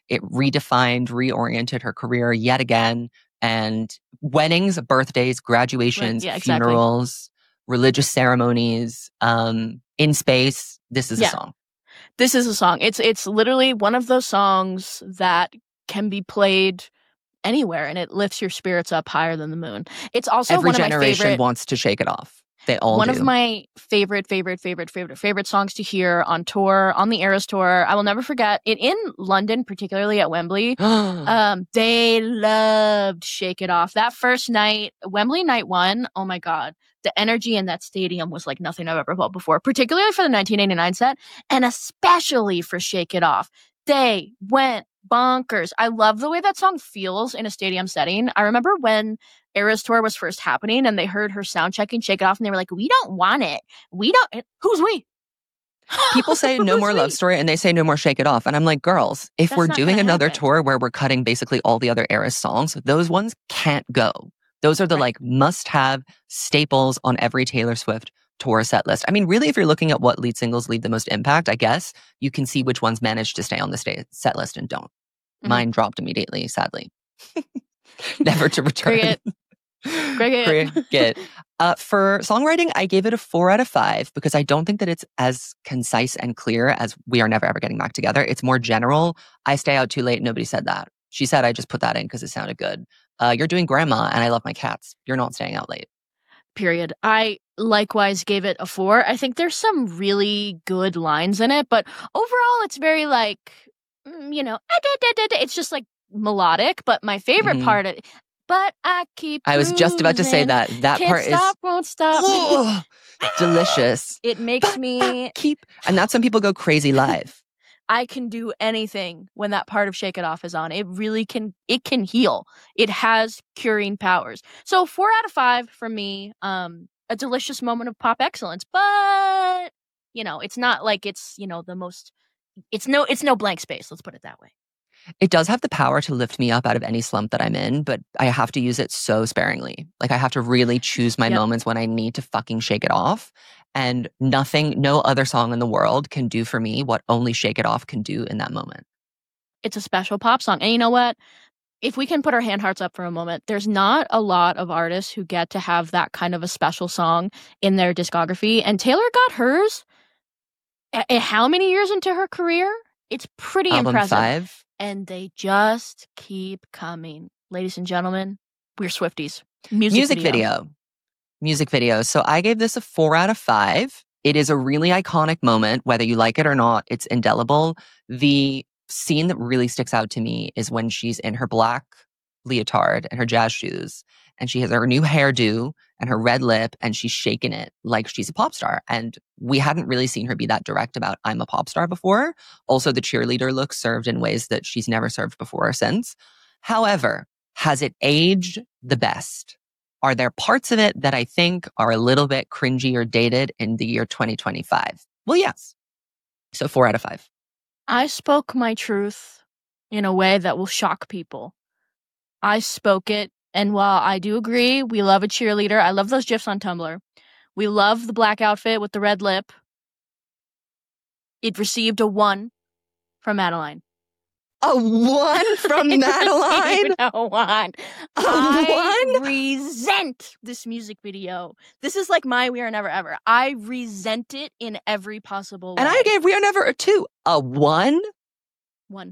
It redefined, reoriented her career yet again. And weddings, birthdays, graduations, funerals, religious ceremonies, in space, this is a song. This is a song. It's literally one of those songs that can be played anywhere, and it lifts your spirits up higher than the moon. It's also every one of generation my favorite, wants to shake it off. They all one do. of my favorite songs to hear on tour, on the Eras tour. I will never forget it in London, particularly at Wembley. They loved Shake It Off. That first night, Wembley night 1, oh my God. The energy in that stadium was like nothing I've ever felt before, particularly for the 1989 set, and especially for Shake It Off. They went bonkers. I love the way that song feels in a stadium setting. I remember when Eras tour was first happening and they heard her sound checking Shake It Off and they were like, we don't want it. We don't. Who's we? People say no more Love Story and they say no more Shake It Off. And I'm like, girls, if we're doing another tour where we're cutting basically all the other Eras songs, those ones can't go. Those are the like must-have staples on every Taylor Swift tour set list. I mean, really, if you're looking at what lead singles leave the most impact, I guess you can see which ones manage to stay on the set list and don't. Mm-hmm. Mine dropped immediately, sadly. Never to return. Cricket. For songwriting, I gave it a 4 out of 5 because I don't think that it's as concise and clear as We Are Never Ever Getting Back Together. It's more general. I stay out too late. Nobody said that. She said I just put that in because it sounded good. You're doing grandma and I love my cats. You're not staying out late. Period. I likewise gave it a 4. I think there's some really good lines in it, but overall it's very like, it's just like melodic, but my favorite part of it, but I was just about to say that. That Can't part stop, won't stop. Delicious. It makes me and that's when people go crazy live. I can do anything when that part of Shake It Off is on. It really can, it can heal. It has curing powers. So 4 out of 5 for me, a delicious moment of pop excellence, but it's not like it's, the most, it's no blank space. Let's put it that way. It does have the power to lift me up out of any slump that I'm in, but I have to use it so sparingly. Like I have to really choose my moments when I need to fucking shake it off. And no other song in the world can do for me what only Shake It Off can do in that moment. It's a special pop song. And you know what? If we can put our hand hearts up for a moment, there's not a lot of artists who get to have that kind of a special song in their discography. And Taylor got hers how many years into her career? It's pretty impressive. 5. And they just keep coming. Ladies and gentlemen, we're Swifties. Music video. So I gave this a 4 out of 5. It is a really iconic moment, whether you like it or not. It's indelible. The scene that really sticks out to me is when she's in her black leotard and her jazz shoes, and she has her new hairdo and her red lip, and she's shaking it like she's a pop star. And we hadn't really seen her be that direct about I'm a pop star before. Also, the cheerleader look served in ways that she's never served before or since. However, has it aged the best? Are there parts of it that I think are a little bit cringy or dated in the year 2025? Well, yes. So 4 out of 5. I spoke my truth in a way that will shock people. I spoke it. And while I do agree, we love a cheerleader. I love those GIFs on Tumblr. We love the black outfit with the red lip. It received a 1 from Madeline. A 1 from Madeline? A 1. I resent this music video. This is like my We Are Never Ever. I resent it in every possible way. And I gave We Are Never a 2. A 1? 1.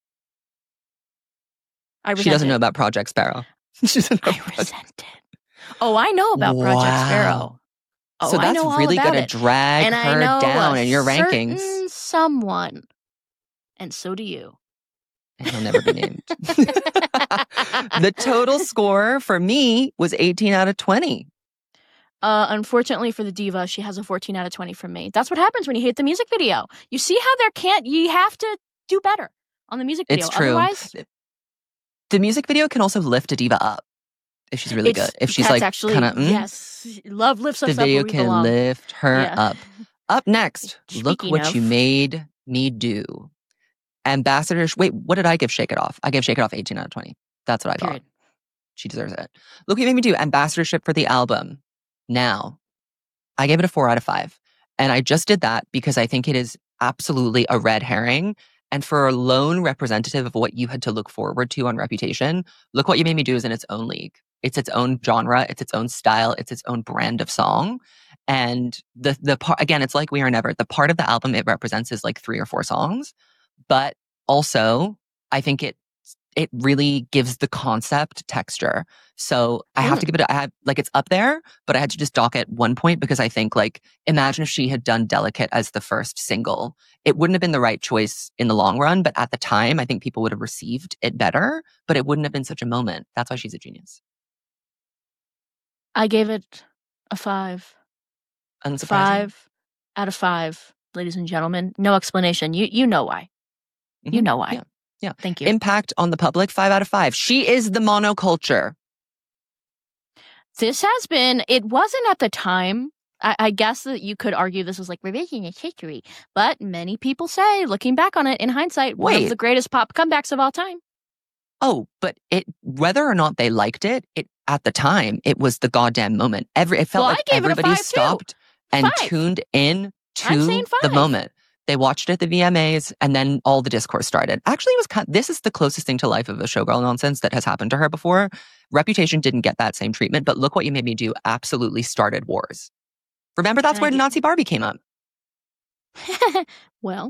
She doesn't know about Project Sparrow. I resent it. Oh, I know about Project Sparrow. Oh, so that's really going to drag her down in your rankings. Someone. And so do you. And he'll never be named. The total score for me was 18 out of 20. Unfortunately for the diva, she has a 14 out of 20 from me. That's what happens when you hate the music video. You see how you have to do better on the music video. It's true. Otherwise, the music video can also lift a diva up if she's really good. If she's like kind of yes, love lifts us up. The video can lift her up. Up next, look what you made me do. Ambassador. Wait, what did I give Shake It Off? I gave Shake It Off 18 out of 20. That's what I thought. She deserves it. Look what you made me do. Ambassadorship for the album. Now, I gave it a 4 out of 5. And I just did that because I think it is absolutely a red herring. And for a lone representative of what you had to look forward to on Reputation, Look What You Made Me Do is in its own league. It's its own genre. It's its own style. It's its own brand of song. And the part, again, it's like We Are Never. The part of the album it represents is like 3 or 4 songs. But also, I think it really gives the concept texture. So I have to give it, it's up there, but I had to just dock it 1 point because I think like, imagine if she had done Delicate as the first single. It wouldn't have been the right choice in the long run, but at the time, I think people would have received it better, but it wouldn't have been such a moment. That's why she's a genius. I gave it a 5. Unsurprising. 5 out of 5, ladies and gentlemen. No explanation. You know why. Mm-hmm. You know why. Yeah. Thank you. Impact on the public, 5 out of 5. She is the monoculture. This has been, it wasn't at the time. I guess that you could argue this was like revisionist history, but many people say, looking back on it in hindsight, one of the greatest pop comebacks of all time. Oh, but whether or not they liked it, at the time, it was the goddamn moment. It felt like everybody stopped and tuned in to the moment. They watched it at the VMAs, and then all the discourse started. Actually, this is the closest thing to Life of a Showgirl nonsense that has happened to her before. Reputation didn't get that same treatment, but Look What You Made Me Do absolutely started wars. Remember, that's where Nazi Barbie came up. Well.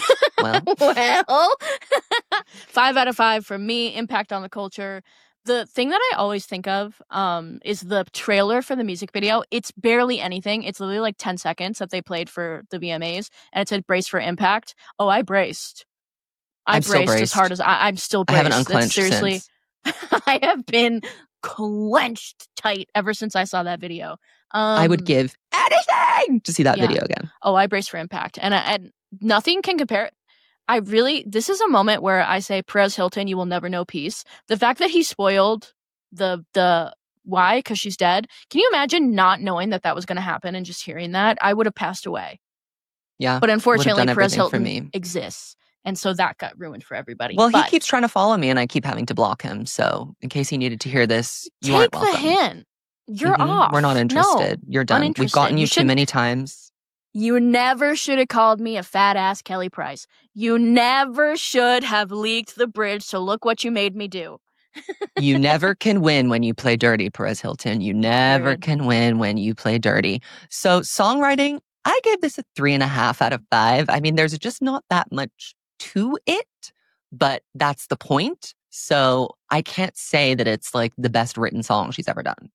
5 out of 5 for me, impact on the culture. The thing that I always think of is the trailer for the music video. It's barely anything. It's literally like 10 seconds that they played for the VMAs, and it said brace for impact. Oh, I braced. I braced as hard as I'm still braced. I haven't unclenched seriously. Since. I have been clenched tight ever since I saw that video. I would give anything to see that video again. Oh, I braced for impact. And nothing can compare. This is a moment where I say, Perez Hilton, you will never know peace. The fact that he spoiled the why, because she's dead. Can you imagine not knowing that was going to happen and just hearing that? I would have passed away. Yeah. But unfortunately, Perez Hilton exists. And so that got ruined for everybody. Well, he keeps trying to follow me and I keep having to block him. So in case he needed to hear this, you aren't welcome. Take the hint. You're off. We're not interested. You're done. We've gotten you too many times. You never should have called me a fat ass Kelly Price. You never should have leaked the bridge, so look what you made me do. You never can win when you play dirty, Perez Hilton. You never can win when you play dirty. So songwriting, I gave this a 3.5 out of 5. I mean, there's just not that much to it, but that's the point. So I can't say that it's like the best written song she's ever done.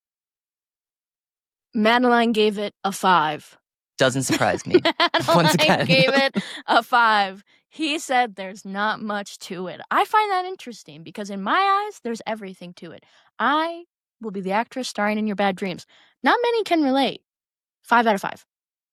Madeline gave it a 5. Doesn't surprise me. Once again. Gave it a 5. He said there's not much to it. I find that interesting because in my eyes, there's everything to it. I will be the actress starring in your bad dreams. Not many can relate. 5 out of 5.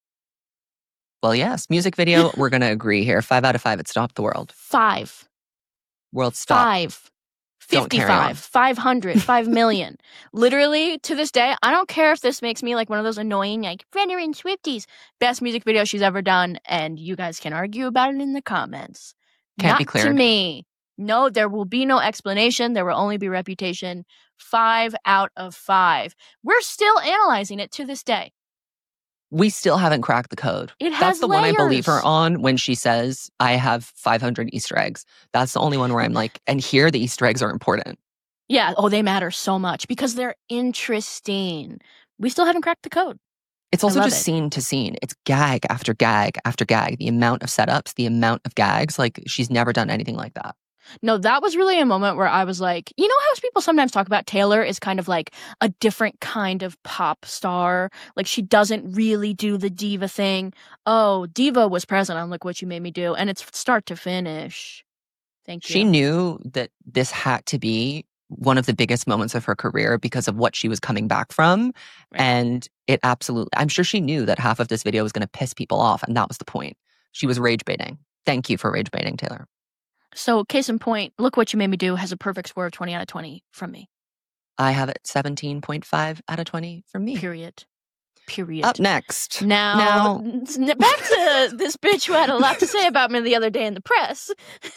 Well, yes. Music video, we're going to agree here. 5 out of 5. It stopped the world. 5. World stopped. 5. 55, 500, 5 million. Literally, to this day, I don't care if this makes me like one of those annoying, like, veteran Swifties. Best music video she's ever done, and you guys can argue about it in the comments. Can't be cleared. Not to me. No, there will be no explanation. There will only be reputation. 5 out of 5. We're still analyzing it to this day. We still haven't cracked the code. That's the layers. One I believe her on when she says, I have 500 Easter eggs. That's the only one where I'm like, and here the Easter eggs are important. Yeah. Oh, they matter so much because they're interesting. We still haven't cracked the code. It's also just scene to scene. It's gag after gag after gag. The amount of setups, the amount of gags, like she's never done anything like that. No, that was really a moment where I was like, you know how people sometimes talk about Taylor is kind of like a different kind of pop star? Like she doesn't really do the diva thing. Oh, Diva was present on Look What You Made Me Do. And it's start to finish. Thank you. She knew that this had to be one of the biggest moments of her career because of what she was coming back from. Right. And it absolutely, I'm sure she knew that half of this video was going to piss people off. And that was the point. She was rage baiting. Thank you for rage baiting, Taylor. So, case in point, Look What You Made Me Do has a perfect score of 20 out of 20 from me. I have it 17.5 out of 20 from me. Period. Up next. Now, back to this bitch who had a lot to say about me the other day in the press.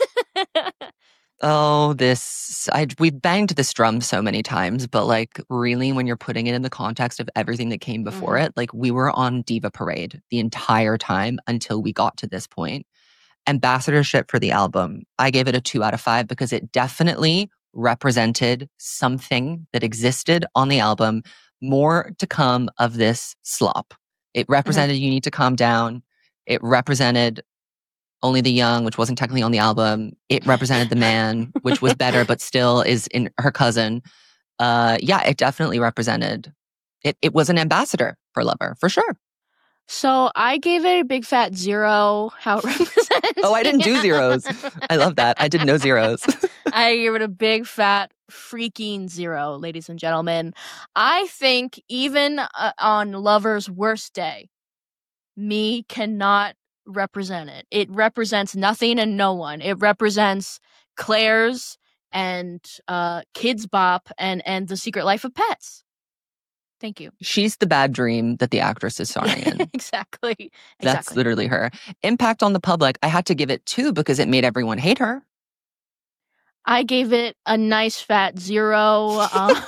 We've banged this drum so many times, but like really when you're putting it in the context of everything that came before it, like we were on Diva Parade the entire time until we got to this point. Ambassadorship for the album, I gave it a 2 out of 5 because it definitely represented something that existed on the album. More to come of this slop. It represented You Need to Calm Down. It represented Only the Young, which wasn't technically on the album. It represented The Man, which was better, but still is in her cousin. It definitely represented. It was an ambassador for Lover, for sure. So I gave it a big fat 0. How it represents. Oh, I didn't do zeros. I love that. I did no zeros. I gave it a big fat freaking 0, ladies and gentlemen. I think even on Lover's worst day, me cannot represent it. It represents nothing and no one. It represents Claire's and Kidz Bop and The Secret Life of Pets. Thank you. She's the bad dream that the actress is starring in. Exactly. That's literally her. Impact on the public, I had to give it 2 because it made everyone hate her. I gave it a nice fat 0.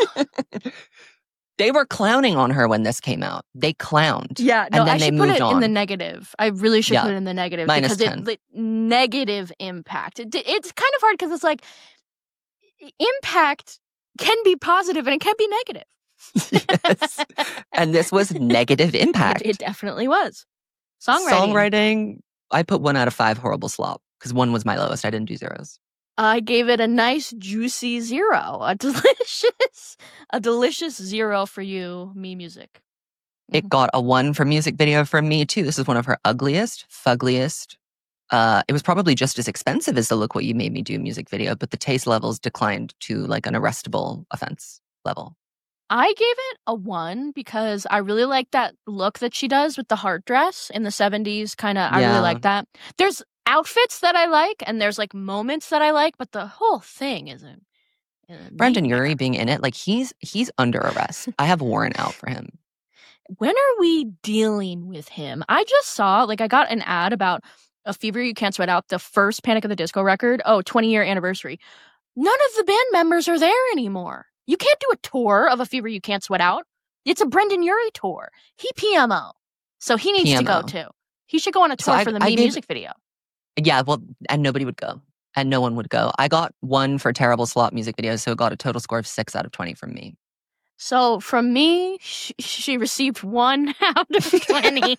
They were clowning on her when this came out. They clowned. Yeah, no, I should put it in the negative. I really should put it in the negative. Minus because 10. Negative impact. It's kind of hard because it's like impact can be positive and it can be negative. Yes. And this was negative impact. It definitely was. Songwriting, I put 1 out of 5 horrible slop because 1 was my lowest. I didn't do zeros. I gave it a nice juicy 0. A delicious 0 for you, Me Music. It got a 1 for music video from me too. This is one of her ugliest, fuggliest. It was probably just as expensive as the Look What You Made Me Do music video, but the taste levels declined to like an arrestable offense level. I gave it a 1 because I really like that look that she does with the heart dress in the 70s. I really like that. There's outfits that I like and there's like moments that I like, but the whole thing isn't. Brendon Urie being in it, like he's under arrest. I have warrant out for him. When are we dealing with him? I just saw, I got an ad about A Fever You Can't Sweat Out, the first Panic at the Disco record. 20-year anniversary. None of the band members are there anymore. You can't do a tour of A Fever You Can't Sweat Out. It's a Brendon Urie tour. He PMO. So he needs to go too. He should go on a tour for the Me music video. Yeah, well, and nobody would go. And no one would go. I got 1 for terrible slop music videos, so it got a total score of 6 out of 20 from me. So from me, she received 1 out of 20.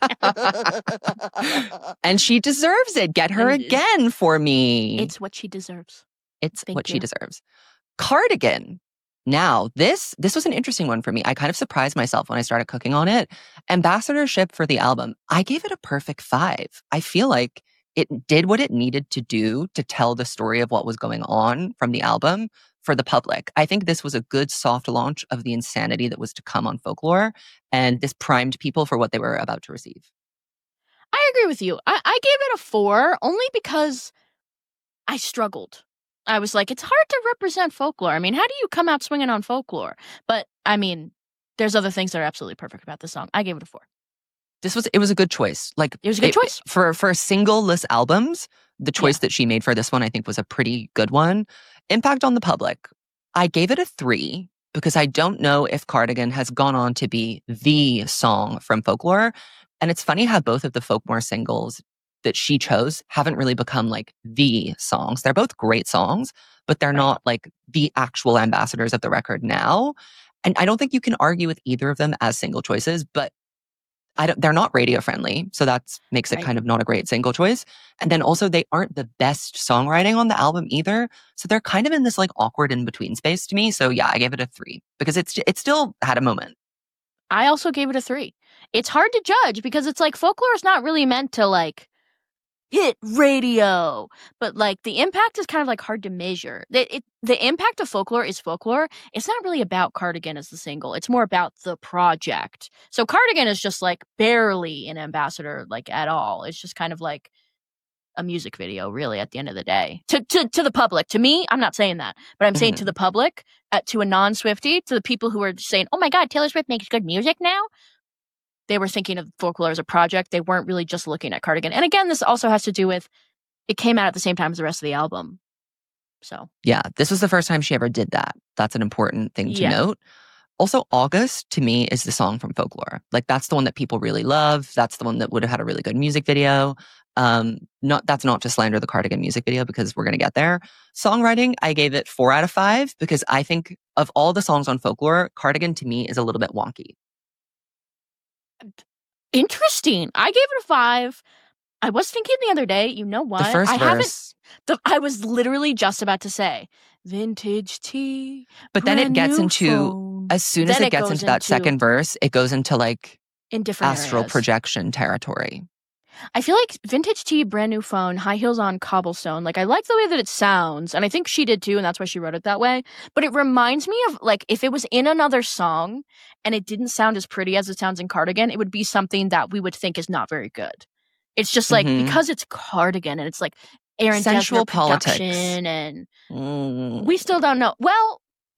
And she deserves it. Get her again for me. It's what she deserves. She deserves. Cardigan. Now, this was an interesting one for me. I kind of surprised myself when I started cooking on it. Ambassadorship for the album. I gave it a perfect 5. I feel like it did what it needed to do to tell the story of what was going on from the album for the public. I think this was a good soft launch of the insanity that was to come on Folklore, and this primed people for what they were about to receive. I agree with you. I gave it a 4 only because I struggled. I was like, it's hard to represent Folklore. I mean, how do you come out swinging on Folklore? But, I mean, there's other things that are absolutely perfect about this song. I gave it a 4. It was a good choice. It was a good choice. For single-less albums, the choice that she made for this one, I think, was a pretty good one. Impact on the public. I gave it a 3 because I don't know if Cardigan has gone on to be the song from Folklore. And it's funny how both of the Folklore singles that she chose haven't really become the songs. They're both great songs, but they're not the actual ambassadors of the record now. And I don't think you can argue with either of them as single choices, but they're not radio friendly. So that makes it kind of not a great single choice. And then also they aren't the best songwriting on the album either. So they're kind of in this awkward in between space to me. So yeah, I gave it a 3 because it still had a moment. I also gave it a 3. It's hard to judge because it's Folklore is not really meant to hit radio, but the impact is kind of hard to measure. The impact of Folklore is Folklore. It's not really about Cardigan as the single. It's more about the project. So Cardigan is just barely an ambassador at all. It's just kind of a music video, really, at the end of the day. To the public. To me, I'm not saying that, but I'm saying to the public, to a non-Swiftie, to the people who are saying, oh my God, Taylor Swift makes good music now. They were thinking of Folklore as a project. They weren't really just looking at Cardigan. And again, this also has to do with it came out at the same time as the rest of the album. So yeah, this was the first time she ever did that. That's an important thing to note. Also, August, to me, is the song from Folklore. That's the one that people really love. That's the one that would have had a really good music video. That's not to slander the Cardigan music video because we're going to get there. Songwriting, I gave it 4 out of 5 because I think of all the songs on Folklore, Cardigan to me is a little bit wonky. Interesting. I gave it a 5. I was thinking the other day, you know what? The first verse. I was literally just about to say, vintage tea. But then it gets into, phone. As soon as it gets into that second verse, it goes into like in different astral areas. Projection territory. I feel like vintage tea, brand new phone, high heels on cobblestone. Like, I like the way that it sounds. And I think she did too, and that's why she wrote it that way. But it reminds me of, like, if it was in another song and it didn't sound as pretty as it sounds in Cardigan, it would be something that we would think is not very good. It's just like, because it's Cardigan and it's like Aaron sensual Dessner politics. production and we still don't know. Well,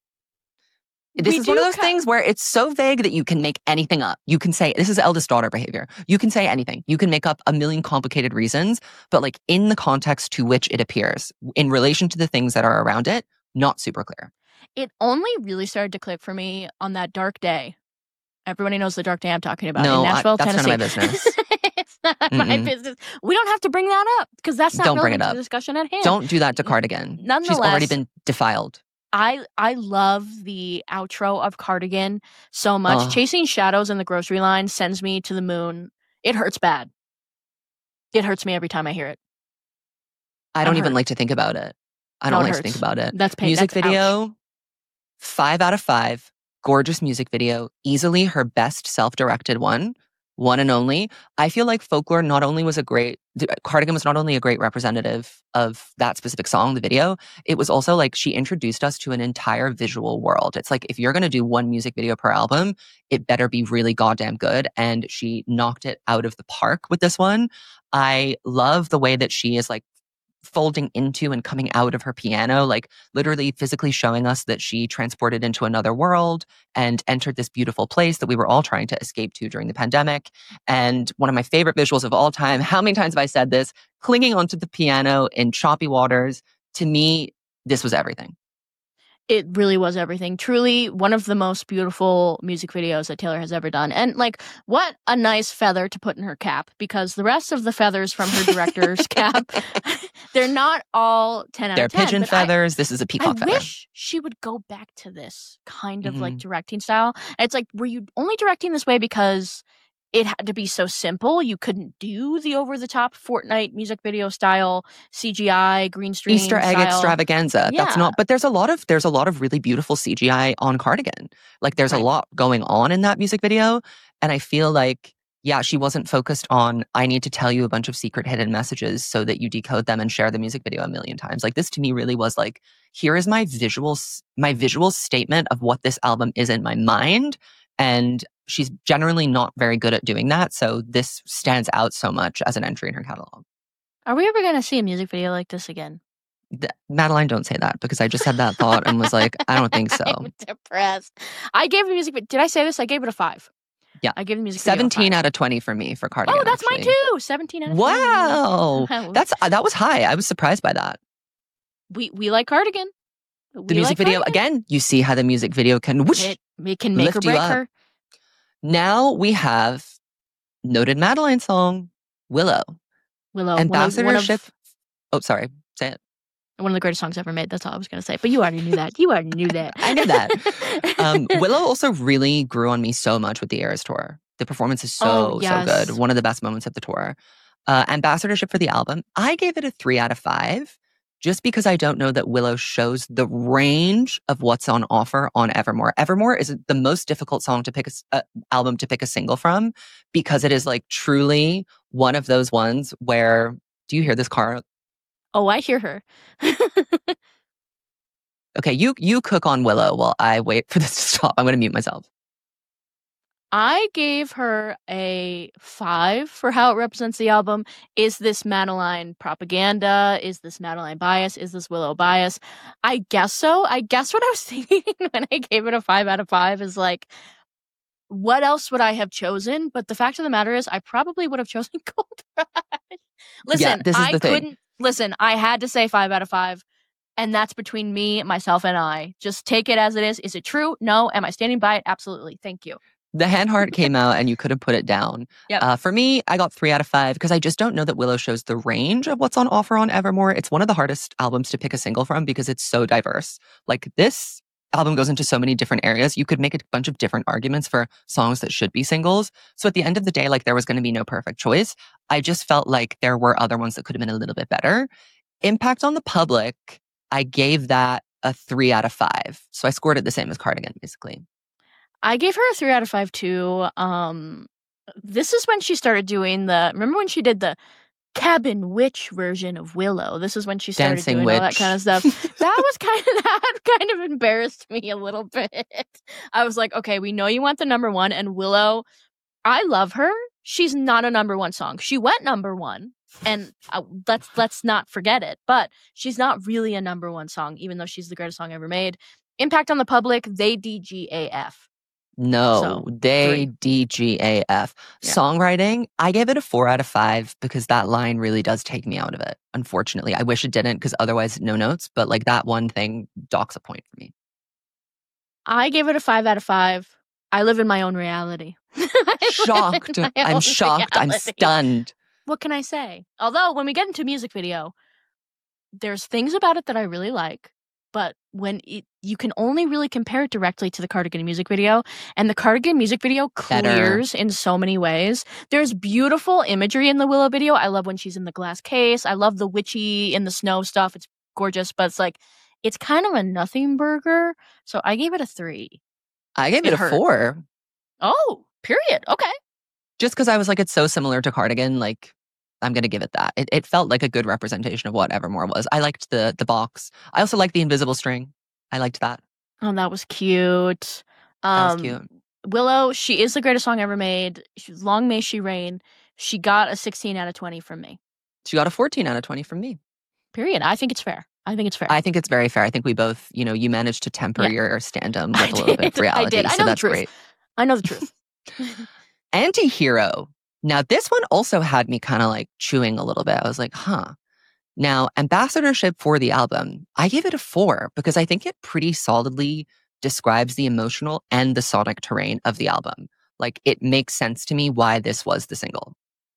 this is one of those things where it's so vague that you can make anything up. You can say, this is eldest daughter behavior. You can say anything. You can make up a million complicated reasons, but like in the context to which it appears, in relation to the things that are around it, not super clear. It only really started to click for me on that dark day. Everybody knows the dark day I'm talking about in Nashville, that's Tennessee. none of my business. It's not my business. We don't have to bring that up because that's not relevant to the discussion at hand. Don't do that to Cardigan. Nonetheless, she's already been defiled. I love the outro of Cardigan so much. Chasing shadows in the grocery line sends me to the moon. It hurts bad. It hurts me every time I hear it. I don't even like to think about it. I don't like to think about it. That's pain. Music that's video, ouch. 5 out of 5. Gorgeous music video. Easily her best self-directed one and only. I feel like Folklore Cardigan was not only a great representative of that specific song, the video, it was also like she introduced us to an entire visual world. It's like, if you're going to do one music video per album, it better be really goddamn good. And she knocked it out of the park with this one. I love the way that she is like folding into and coming out of her piano, like literally physically showing us that she transported into another world and entered this beautiful place that we were all trying to escape to during the pandemic. And one of my favorite visuals of all time, how many times have I said this? Clinging onto the piano in choppy waters. To me, this was everything. It really was everything. Truly one of the most beautiful music videos that Taylor has ever done. And like, what a nice feather to put in her cap, because the rest of the feathers from her director's cap, they're not all 10 out They're of 10. They're pigeon feathers. This is a peacock feather. I wish she would go back to this kind of like directing style. And it's like, were you only directing this way because it had to be so simple? You couldn't do the over-the-top Fortnite music video style CGI green screen Easter egg style extravaganza. Yeah. That's not. But there's a lot of really beautiful CGI on Cardigan. Like there's a lot going on in that music video, and I feel like she wasn't focused on, I need to tell you a bunch of secret hidden messages so that you decode them and share the music video a million times. Like this to me really was like, here is my visual statement of what this album is in my mind. And she's generally not very good at doing that. So this stands out so much as an entry in her catalog. Are we ever going to see a music video like this again? Madeline, don't say that, because I just had that thought and was like, I don't think so. I'm depressed. I gave the music video. Did I say this? I gave it a 5. Yeah. I gave the music 17 out of 20 for me for Cardigan. Oh, that's actually. mine too. 17 out of 20. Wow. That was high. I was surprised by that. We like Cardigan. The music video, again, you see how the music video can whoosh, it can make or break her. Now we have noted Madeline song, Willow. Ambassadorship. Oh, sorry. Say it. One of the greatest songs ever made. That's all I was going to say. But you already knew that. I knew that. Willow also really grew on me so much with the Eras tour. The performance is so good. One of the best moments of the tour. Ambassadorship for the album, I gave it a 3 out of 5. Just because I don't know that Willow shows the range of what's on offer on Evermore. Evermore is the most difficult song to pick album to pick a single from, because it is like truly one of those ones where, do you hear this car? Oh, I hear her. Okay, you cook on Willow while I wait for this to stop. I'm going to mute myself. I gave her a 5 for how it represents the album. Is this Madeline propaganda? Is this Madeline bias? Is this Willow bias? I guess so. I guess what I was thinking when I gave it a 5 out of 5 is like, what else would I have chosen? But the fact of the matter is, I probably would have chosen Gold Rush. Listen, this is the thing. Listen, I had to say 5 out of 5. And that's between me, myself, and I. Just take it as it is. Is it true? No. Am I standing by it? Absolutely. Thank you. The hand heart came out and you couldn't put it down. Yep. For me, I got 3 out of 5 because I just don't know that Willow shows the range of what's on offer on Evermore. It's one of the hardest albums to pick a single from because it's so diverse. Like, this album goes into so many different areas. You could make a bunch of different arguments for songs that should be singles. So at the end of the day, like, there was going to be no perfect choice. I just felt like there were other ones that could have been a little bit better. Impact on the Public, I gave that a 3 out of 5. So I scored it the same as Cardigan, basically. I gave her a 3 out of 5 too. This is when she started doing remember when she did the Cabin Witch version of Willow? This is when she started Dancing doing Witch. all that kind of stuff. that kind of embarrassed me a little bit. I was like, okay, we know you want the number one, and Willow, I love her. She's not a number one song. She went number one, and let's not forget it. But she's not really a number one song, even though she's the greatest song ever made. Impact on the Public, they DGAF. No, So, they 3. DGAF. Yeah. Songwriting, I gave it a 4 out of 5 because that line really does take me out of it. Unfortunately, I wish it didn't because otherwise no notes, but like that one thing docks a point for me. I gave it a 5 out of 5. I live in my own reality. Shocked. I'm shocked. I'm stunned. What can I say? Although when we get into music video, there's things about it that I really like. But when you can only really compare it directly to the Cardigan music video, and the Cardigan music video clears in so many ways. There's beautiful imagery in the Willow video. I love when she's in the glass case. I love the witchy in the snow stuff. It's gorgeous, but it's like, it's kind of a nothing burger. So I gave it a 3. I gave it a 4. Oh, period. Okay. Just because I was like, it's so similar to Cardigan, like, I'm going to give it that. It felt like a good representation of what Evermore was. I liked the box. I also liked the invisible string. I liked that. Oh, that was cute. That was cute. Willow, she is the greatest song ever made. Long may she reign. She got a 16 out of 20 from me. She got a 14 out of 20 from me. Period. I think it's fair. I think it's very fair. I think we both, you managed to temper your stand-up with a little bit of reality. I did. I know the truth. Great. I know the truth. Antihero. Now, this one also had me kind of like chewing a little bit. I was like, huh. Now, ambassadorship for the album, I gave it a 4 because I think it pretty solidly describes the emotional and the sonic terrain of the album. Like, it makes sense to me why this was the single.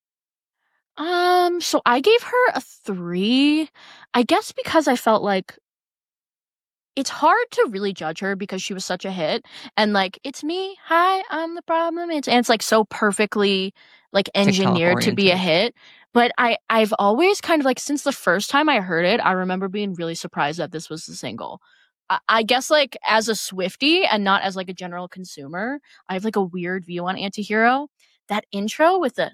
So I gave her a 3, I guess because I felt like it's hard to really judge her because she was such a hit, and like, it's me, hi, I'm the problem. And it's like so perfectly like engineered to be a hit. But I've always kind of like, since the first time I heard it, I remember being really surprised that this was the single. I guess like as a Swiftie and not as like a general consumer, I have like a weird view on Antihero. That intro with the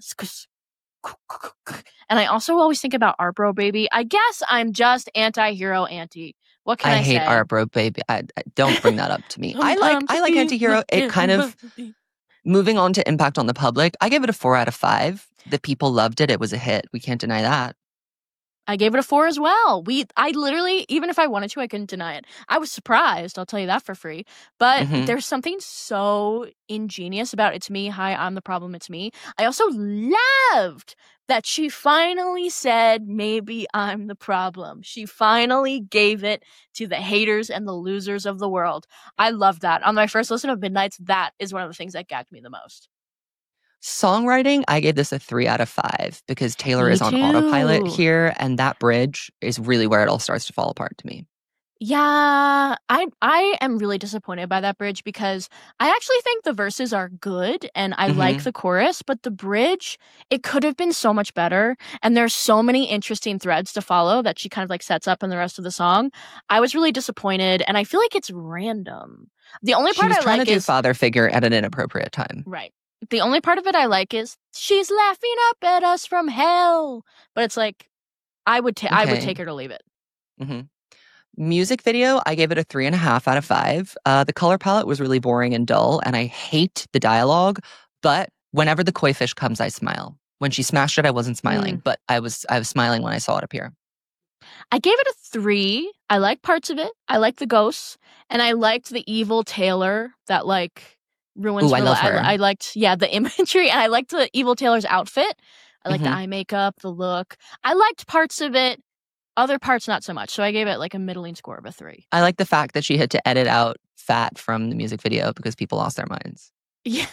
and I also always think about Art Bro Baby. I guess I'm just Antihero auntie. What can I say? I hate Art Bro Baby. Don't bring that up to me. I like Antihero. It kind of, moving on to Impact on the Public, I gave it a 4 out of 5. The people loved it. It was a hit. We can't deny that. I gave it a 4 as well. I literally, even if I wanted to, I couldn't deny it. I was surprised, I'll tell you that for free. But there's something so ingenious about It's Me, hi, I'm the problem, it's me. I also loved that she finally said, maybe I'm the problem. She finally gave it to the haters and the losers of the world. I love that. On my first listen of Midnights, that is one of the things that gagged me the most. Songwriting, I gave this a 3 out of 5 because Taylor is on autopilot here, and that bridge is really where it all starts to fall apart to me. Yeah, I am really disappointed by that bridge because I actually think the verses are good and I like the chorus, but the bridge, it could have been so much better. And there's so many interesting threads to follow that she kind of like sets up in the rest of the song. I was really disappointed, and I feel like it's random. The only part I like is trying to do father figure at an inappropriate time. Right. The only part of it I like is she's laughing up at us from hell. But it's like, I would take it or leave it. Music video, I gave it a 3.5 out of 5. The color palette was really boring and dull, and I hate the dialogue. But whenever the koi fish comes, I smile. When she smashed it, I wasn't smiling, but I was smiling when I saw it appear. I gave it a 3. I like parts of it. I like the ghosts, and I liked the evil Taylor that like ruins. I love her. I liked the imagery, and I liked the evil Taylor's outfit. I liked the eye makeup, the look. I liked parts of it. Other parts, not so much. So I gave it like a middling score of a 3. I like the fact that she had to edit out fat from the music video because people lost their minds. Yeah.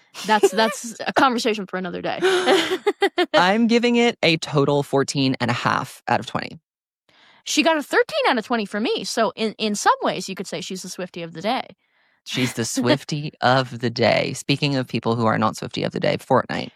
That's a conversation for another day. I'm giving it a total 14.5 out of 20. She got a 13 out of 20 for me. So in some ways, you could say she's the Swiftie of the day. She's the Swiftie of the day. Speaking of people who are not Swiftie of the day, Fortnite.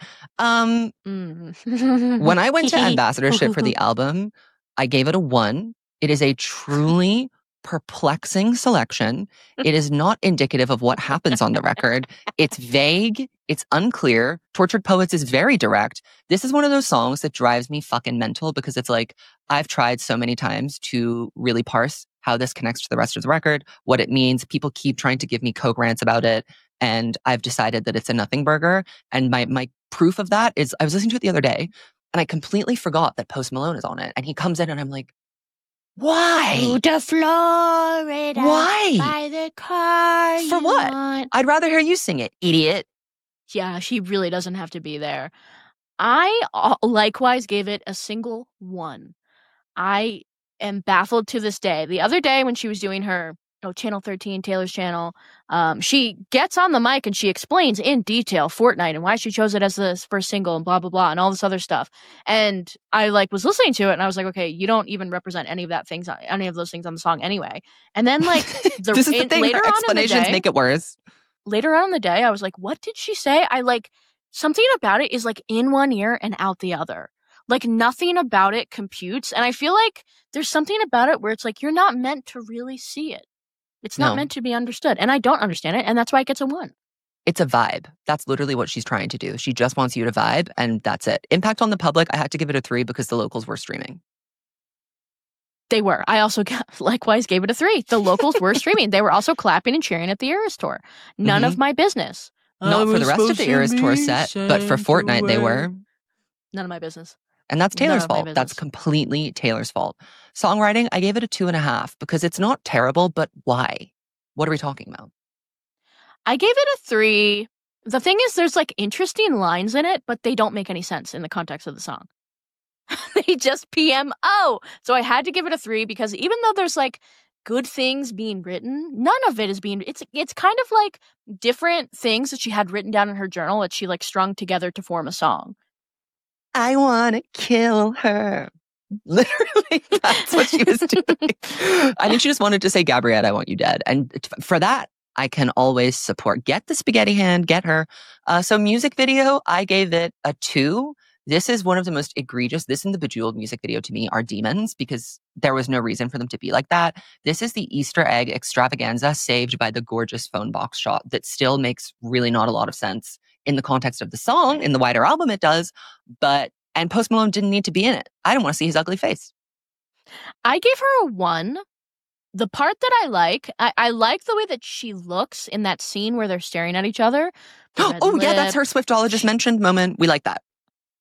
When I went to ambassadorship for the album, I gave it a 1. It is a truly perplexing selection. It is not indicative of what happens on the record. It's vague. It's unclear. Tortured Poets is very direct. This is one of those songs that drives me fucking mental because it's like, I've tried so many times to really parse how this connects to the rest of the record, what it means. People keep trying to give me Coke rants about it. And I've decided that it's a nothing burger. And my proof of that is I was listening to it the other day and I completely forgot that Post Malone is on it. And he comes in and I'm like, why? To Florida. Why? By the car. For what? Want. I'd rather hear you sing it, idiot. Yeah, she really doesn't have to be there. I likewise gave it a single 1. I am baffled to this day. The other day when she was doing her Channel 13, Taylor's channel, she gets on the mic and she explains in detail Fortnite and why she chose it as the first single and blah, blah, blah, and all this other stuff. And I was listening to it and I was like, okay, you don't even represent any of those things on the song anyway. And then this is the thing, her explanations make it worse. Later on in the day, I was like, what did she say? Something about it is in one ear and out the other. Nothing about it computes. And I feel like there's something about it where it's you're not meant to really see it. It's not meant to be understood. And I don't understand it. And that's why it gets a 1. It's a vibe. That's literally what she's trying to do. She just wants you to vibe, and that's it. Impact on the public, I had to give it a 3 because the locals were streaming. They were. I also likewise gave it a 3. The locals were streaming. They were also clapping and cheering at the Eras tour. None of my business. Not for the rest of the Eras tour set, but for Fortnite they were. None of my business. And that's Taylor's fault. That's completely Taylor's fault. Songwriting, I gave it a 2.5 because it's not terrible, but why? What are we talking about? I gave it a 3. The thing is, there's interesting lines in it, but they don't make any sense in the context of the song. They just PMO. So I had to give it a 3 because even though there's good things being written, none of it is being, it's kind of different things that she had written down in her journal that she strung together to form a song. I want to kill her. Literally, that's what she was doing. I think she just wanted to say, Gabriette, I want you dead. And for that, I can always support. Get the spaghetti hand, get her. So music video, I gave it a 2. This is one of the most egregious. This and the Bejeweled music video to me are demons because there was no reason for them to be like that. This is the Easter egg extravaganza saved by the gorgeous phone box shot that still makes really not a lot of sense in the context of the song. In the wider album, it does. And Post Malone didn't need to be in it. I don't want to see his ugly face. I gave her a 1. The part that I like the way that she looks in that scene where they're staring at each other. Oh, yeah, that's her Swiftologist mentioned moment. We like that.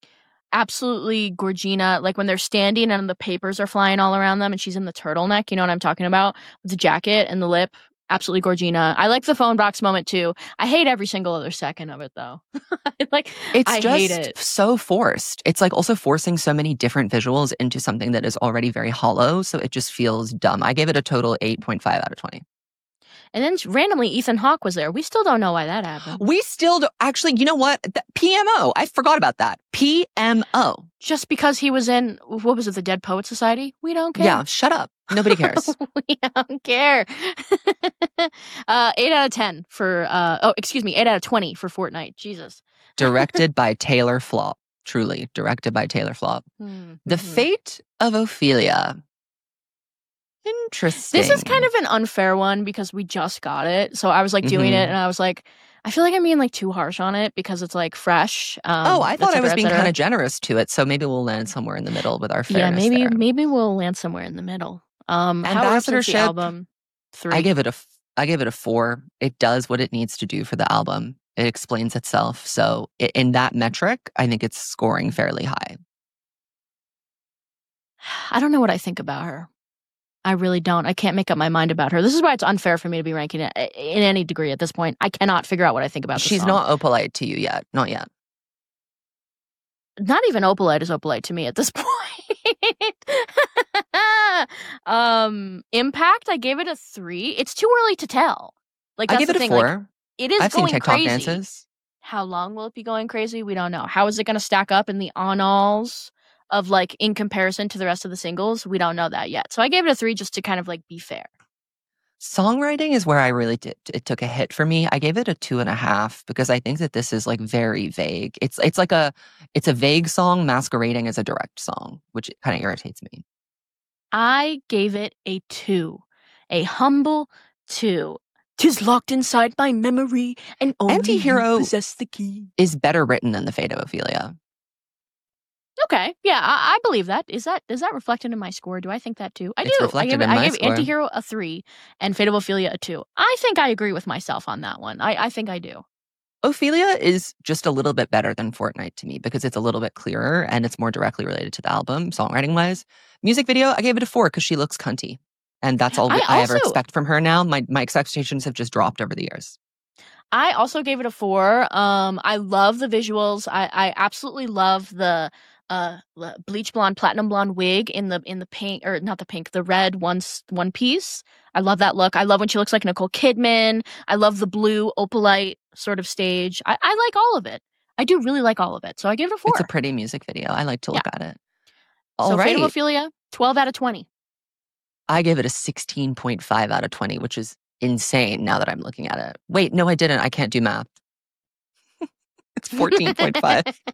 Absolutely Gorgina, when they're standing and the papers are flying all around them and she's in the turtleneck, you know what I'm talking about? With the jacket and the lip. Absolutely Gorgina. I like the phone box moment too. I hate every single other second of it though. I hate it. So forced. It's also forcing so many different visuals into something that is already very hollow. So it just feels dumb. I gave it a total 8.5 out of 20. And then randomly Ethan Hawke was there. We still don't know why that happened. We still don't. Actually, you know what? PMO. I forgot about that. PMO. Just because he was in, what was it, the Dead Poet Society? We don't care. Yeah, shut up. Nobody cares. We don't care. 8 out of 10 for, 8 out of 20 for Fortnite. Jesus. Directed by Taylor Flop. Truly, directed by Taylor Flop. The Fate of Ophelia. Interesting. This is kind of an unfair one because we just got it. So I was doing it and I was I feel like I'm being too harsh on it because it's fresh. I thought I was being kind of generous to it. So maybe we'll land somewhere in the middle with our fairness. Yeah, maybe we'll land somewhere in the middle. Ambassadorship album 3. I gave it a 4. It does what it needs to do for the album. It explains itself. So in that metric, I think it's scoring fairly high. I don't know what I think about her. I really don't. I can't make up my mind about her. This is why it's unfair for me to be ranking it in any degree at this point. I cannot figure out what I think about this She's song. not Opalite to you yet. Not yet. Not even Opalite is Opalite to me at this point. Impact, I gave it a 3. It's too early to tell. I give it a 4. It is I've going seen TikTok crazy. dances. How long will it be going crazy? We don't know. How is it going to stack up in the on-alls of like in comparison to the rest of the singles? We don't know that yet. So I gave it a 3 just to kind of like be fair. Songwriting is where I really did. It took a hit for me. I gave it a 2.5 because I think that this is like very vague. It's a vague song masquerading as a direct song, which kind of irritates me. I gave it a 2, a humble 2. 'Tis locked inside my memory, and only Antihero you possess the key. Is better written than The Fate of Ophelia. Okay, yeah, I believe that. Is that reflected in my score? Do I think that too? I It's do. reflected I gave score. Antihero a 3 and Fate of Ophelia a 2. I think I agree with myself on that one. I think I do. Ophelia is just a little bit better than Fortnight to me because it's a little bit clearer and it's more directly related to the album, songwriting-wise. Music video, I gave it a 4 because she looks cunty. And that's all I ever expect from her now. My expectations have just dropped over the years. I also gave it a 4. I love the visuals. I absolutely love the bleach blonde, platinum blonde wig in the pink, or not the pink, the red one piece. I love that look. I love when she looks like Nicole Kidman. I love the blue opalite sort of stage. I like all of it. I do really like all of it. So I give it a 4. It's a pretty music video. I like to look at it. All right. Fate of Ophelia, 12 out of 20. I gave it a 16.5 out of 20, which is insane now that I'm looking at it. Wait, no, I didn't. I can't do math. It's 14.5.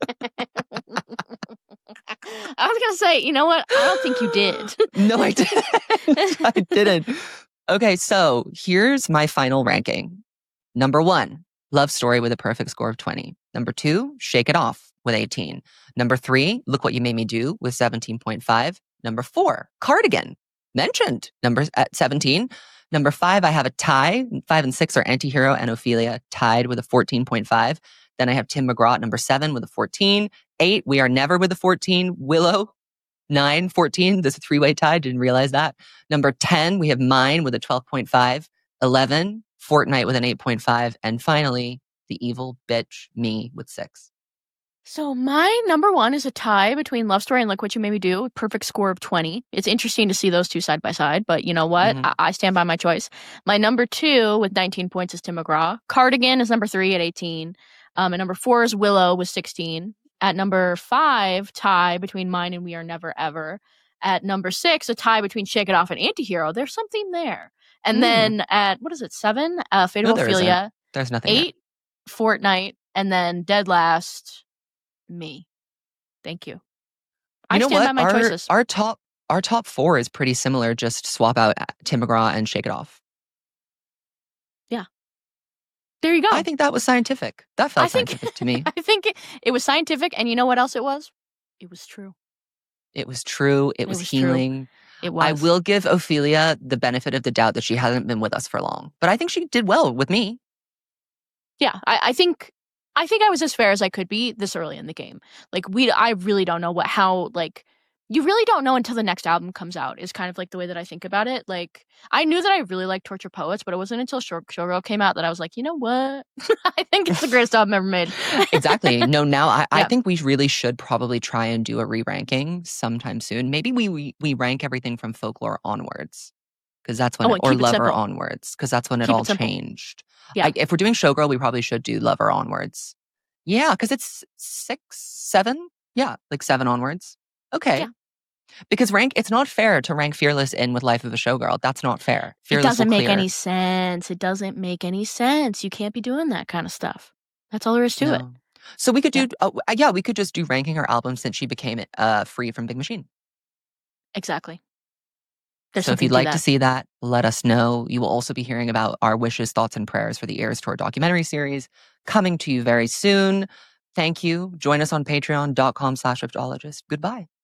I was going to say, you know what? I don't think you did. No, I didn't. I didn't. Okay, so here's my final ranking. Number 1, Love Story with a perfect score of 20. Number 2, Shake It Off with 18. Number 3, Look What You Made Me Do with 17.5. Number 4, Cardigan, mentioned, numbers at 17. Number 5, I have a tie. 5 and 6 are Antihero and Ophelia, tied with a 14.5. Then I have Tim McGraw at number 7 with a 14. 8, We Are Never with a 14. Willow, 9, 14. There's a 3-way tie. Didn't realize that. Number 10, we have Mine with a 12.5. 11, Fortnight with an 8.5. And finally, The Evil Bitch, Me with 6. So my number 1 is a tie between Love Story and Look What You Made Me Do, perfect score of 20. It's interesting to see those two side by side, but you know what? I stand by my choice. My number 2 with 19 points is Tim McGraw. Cardigan is number 3 at 18. And number 4 is Willow with 16. At number 5, tie between Mine and We Are Never Ever. At number 6, a tie between Shake It Off and Antihero. There's something there. And then at, 7? Fate of Ophelia. There's nothing 8, there. Fortnight. And then dead last, me. Thank you. I stand by my choices. Our top 4 is pretty similar. Just swap out Tim McGraw and Shake It Off. Yeah. There you go. I think that was scientific. That felt scientific to me. I think it was scientific, and you know what else it was? It was true. It was true. It was healing. True. It was. I will give Ophelia the benefit of the doubt that she hasn't been with us for long, but I think she did well with me. Yeah, I think I was as fair as I could be this early in the game. Like I really don't know you really don't know until the next album comes out is kind of like the way that I think about it. Like I knew that I really liked Torture Poets, but it wasn't until Showgirl came out that I was like, you know what? I think it's the greatest album ever made. Exactly. No, now I think we really should probably try and do a re-ranking sometime soon. Maybe we rank everything from Folklore onwards. Because that's when or Lover onwards. Because that's when it all changed. Yeah. If we're doing Showgirl, we probably should do Lover onwards. Yeah, because it's 6, 7. Yeah, like 7 onwards. Okay. Yeah. Because it's not fair to rank Fearless in with Life of a Showgirl. That's not fair. Fearless it doesn't make any sense. It doesn't make any sense. You can't be doing that kind of stuff. That's all there is to it. So we could do, we could just do ranking her album since she became free from Big Machine. Exactly. So if you'd like to see that, let us know. You will also be hearing about our wishes, thoughts, and prayers for the Eras Tour documentary series coming to you very soon. Thank you. Join us on patreon.com/swiftologist. Goodbye.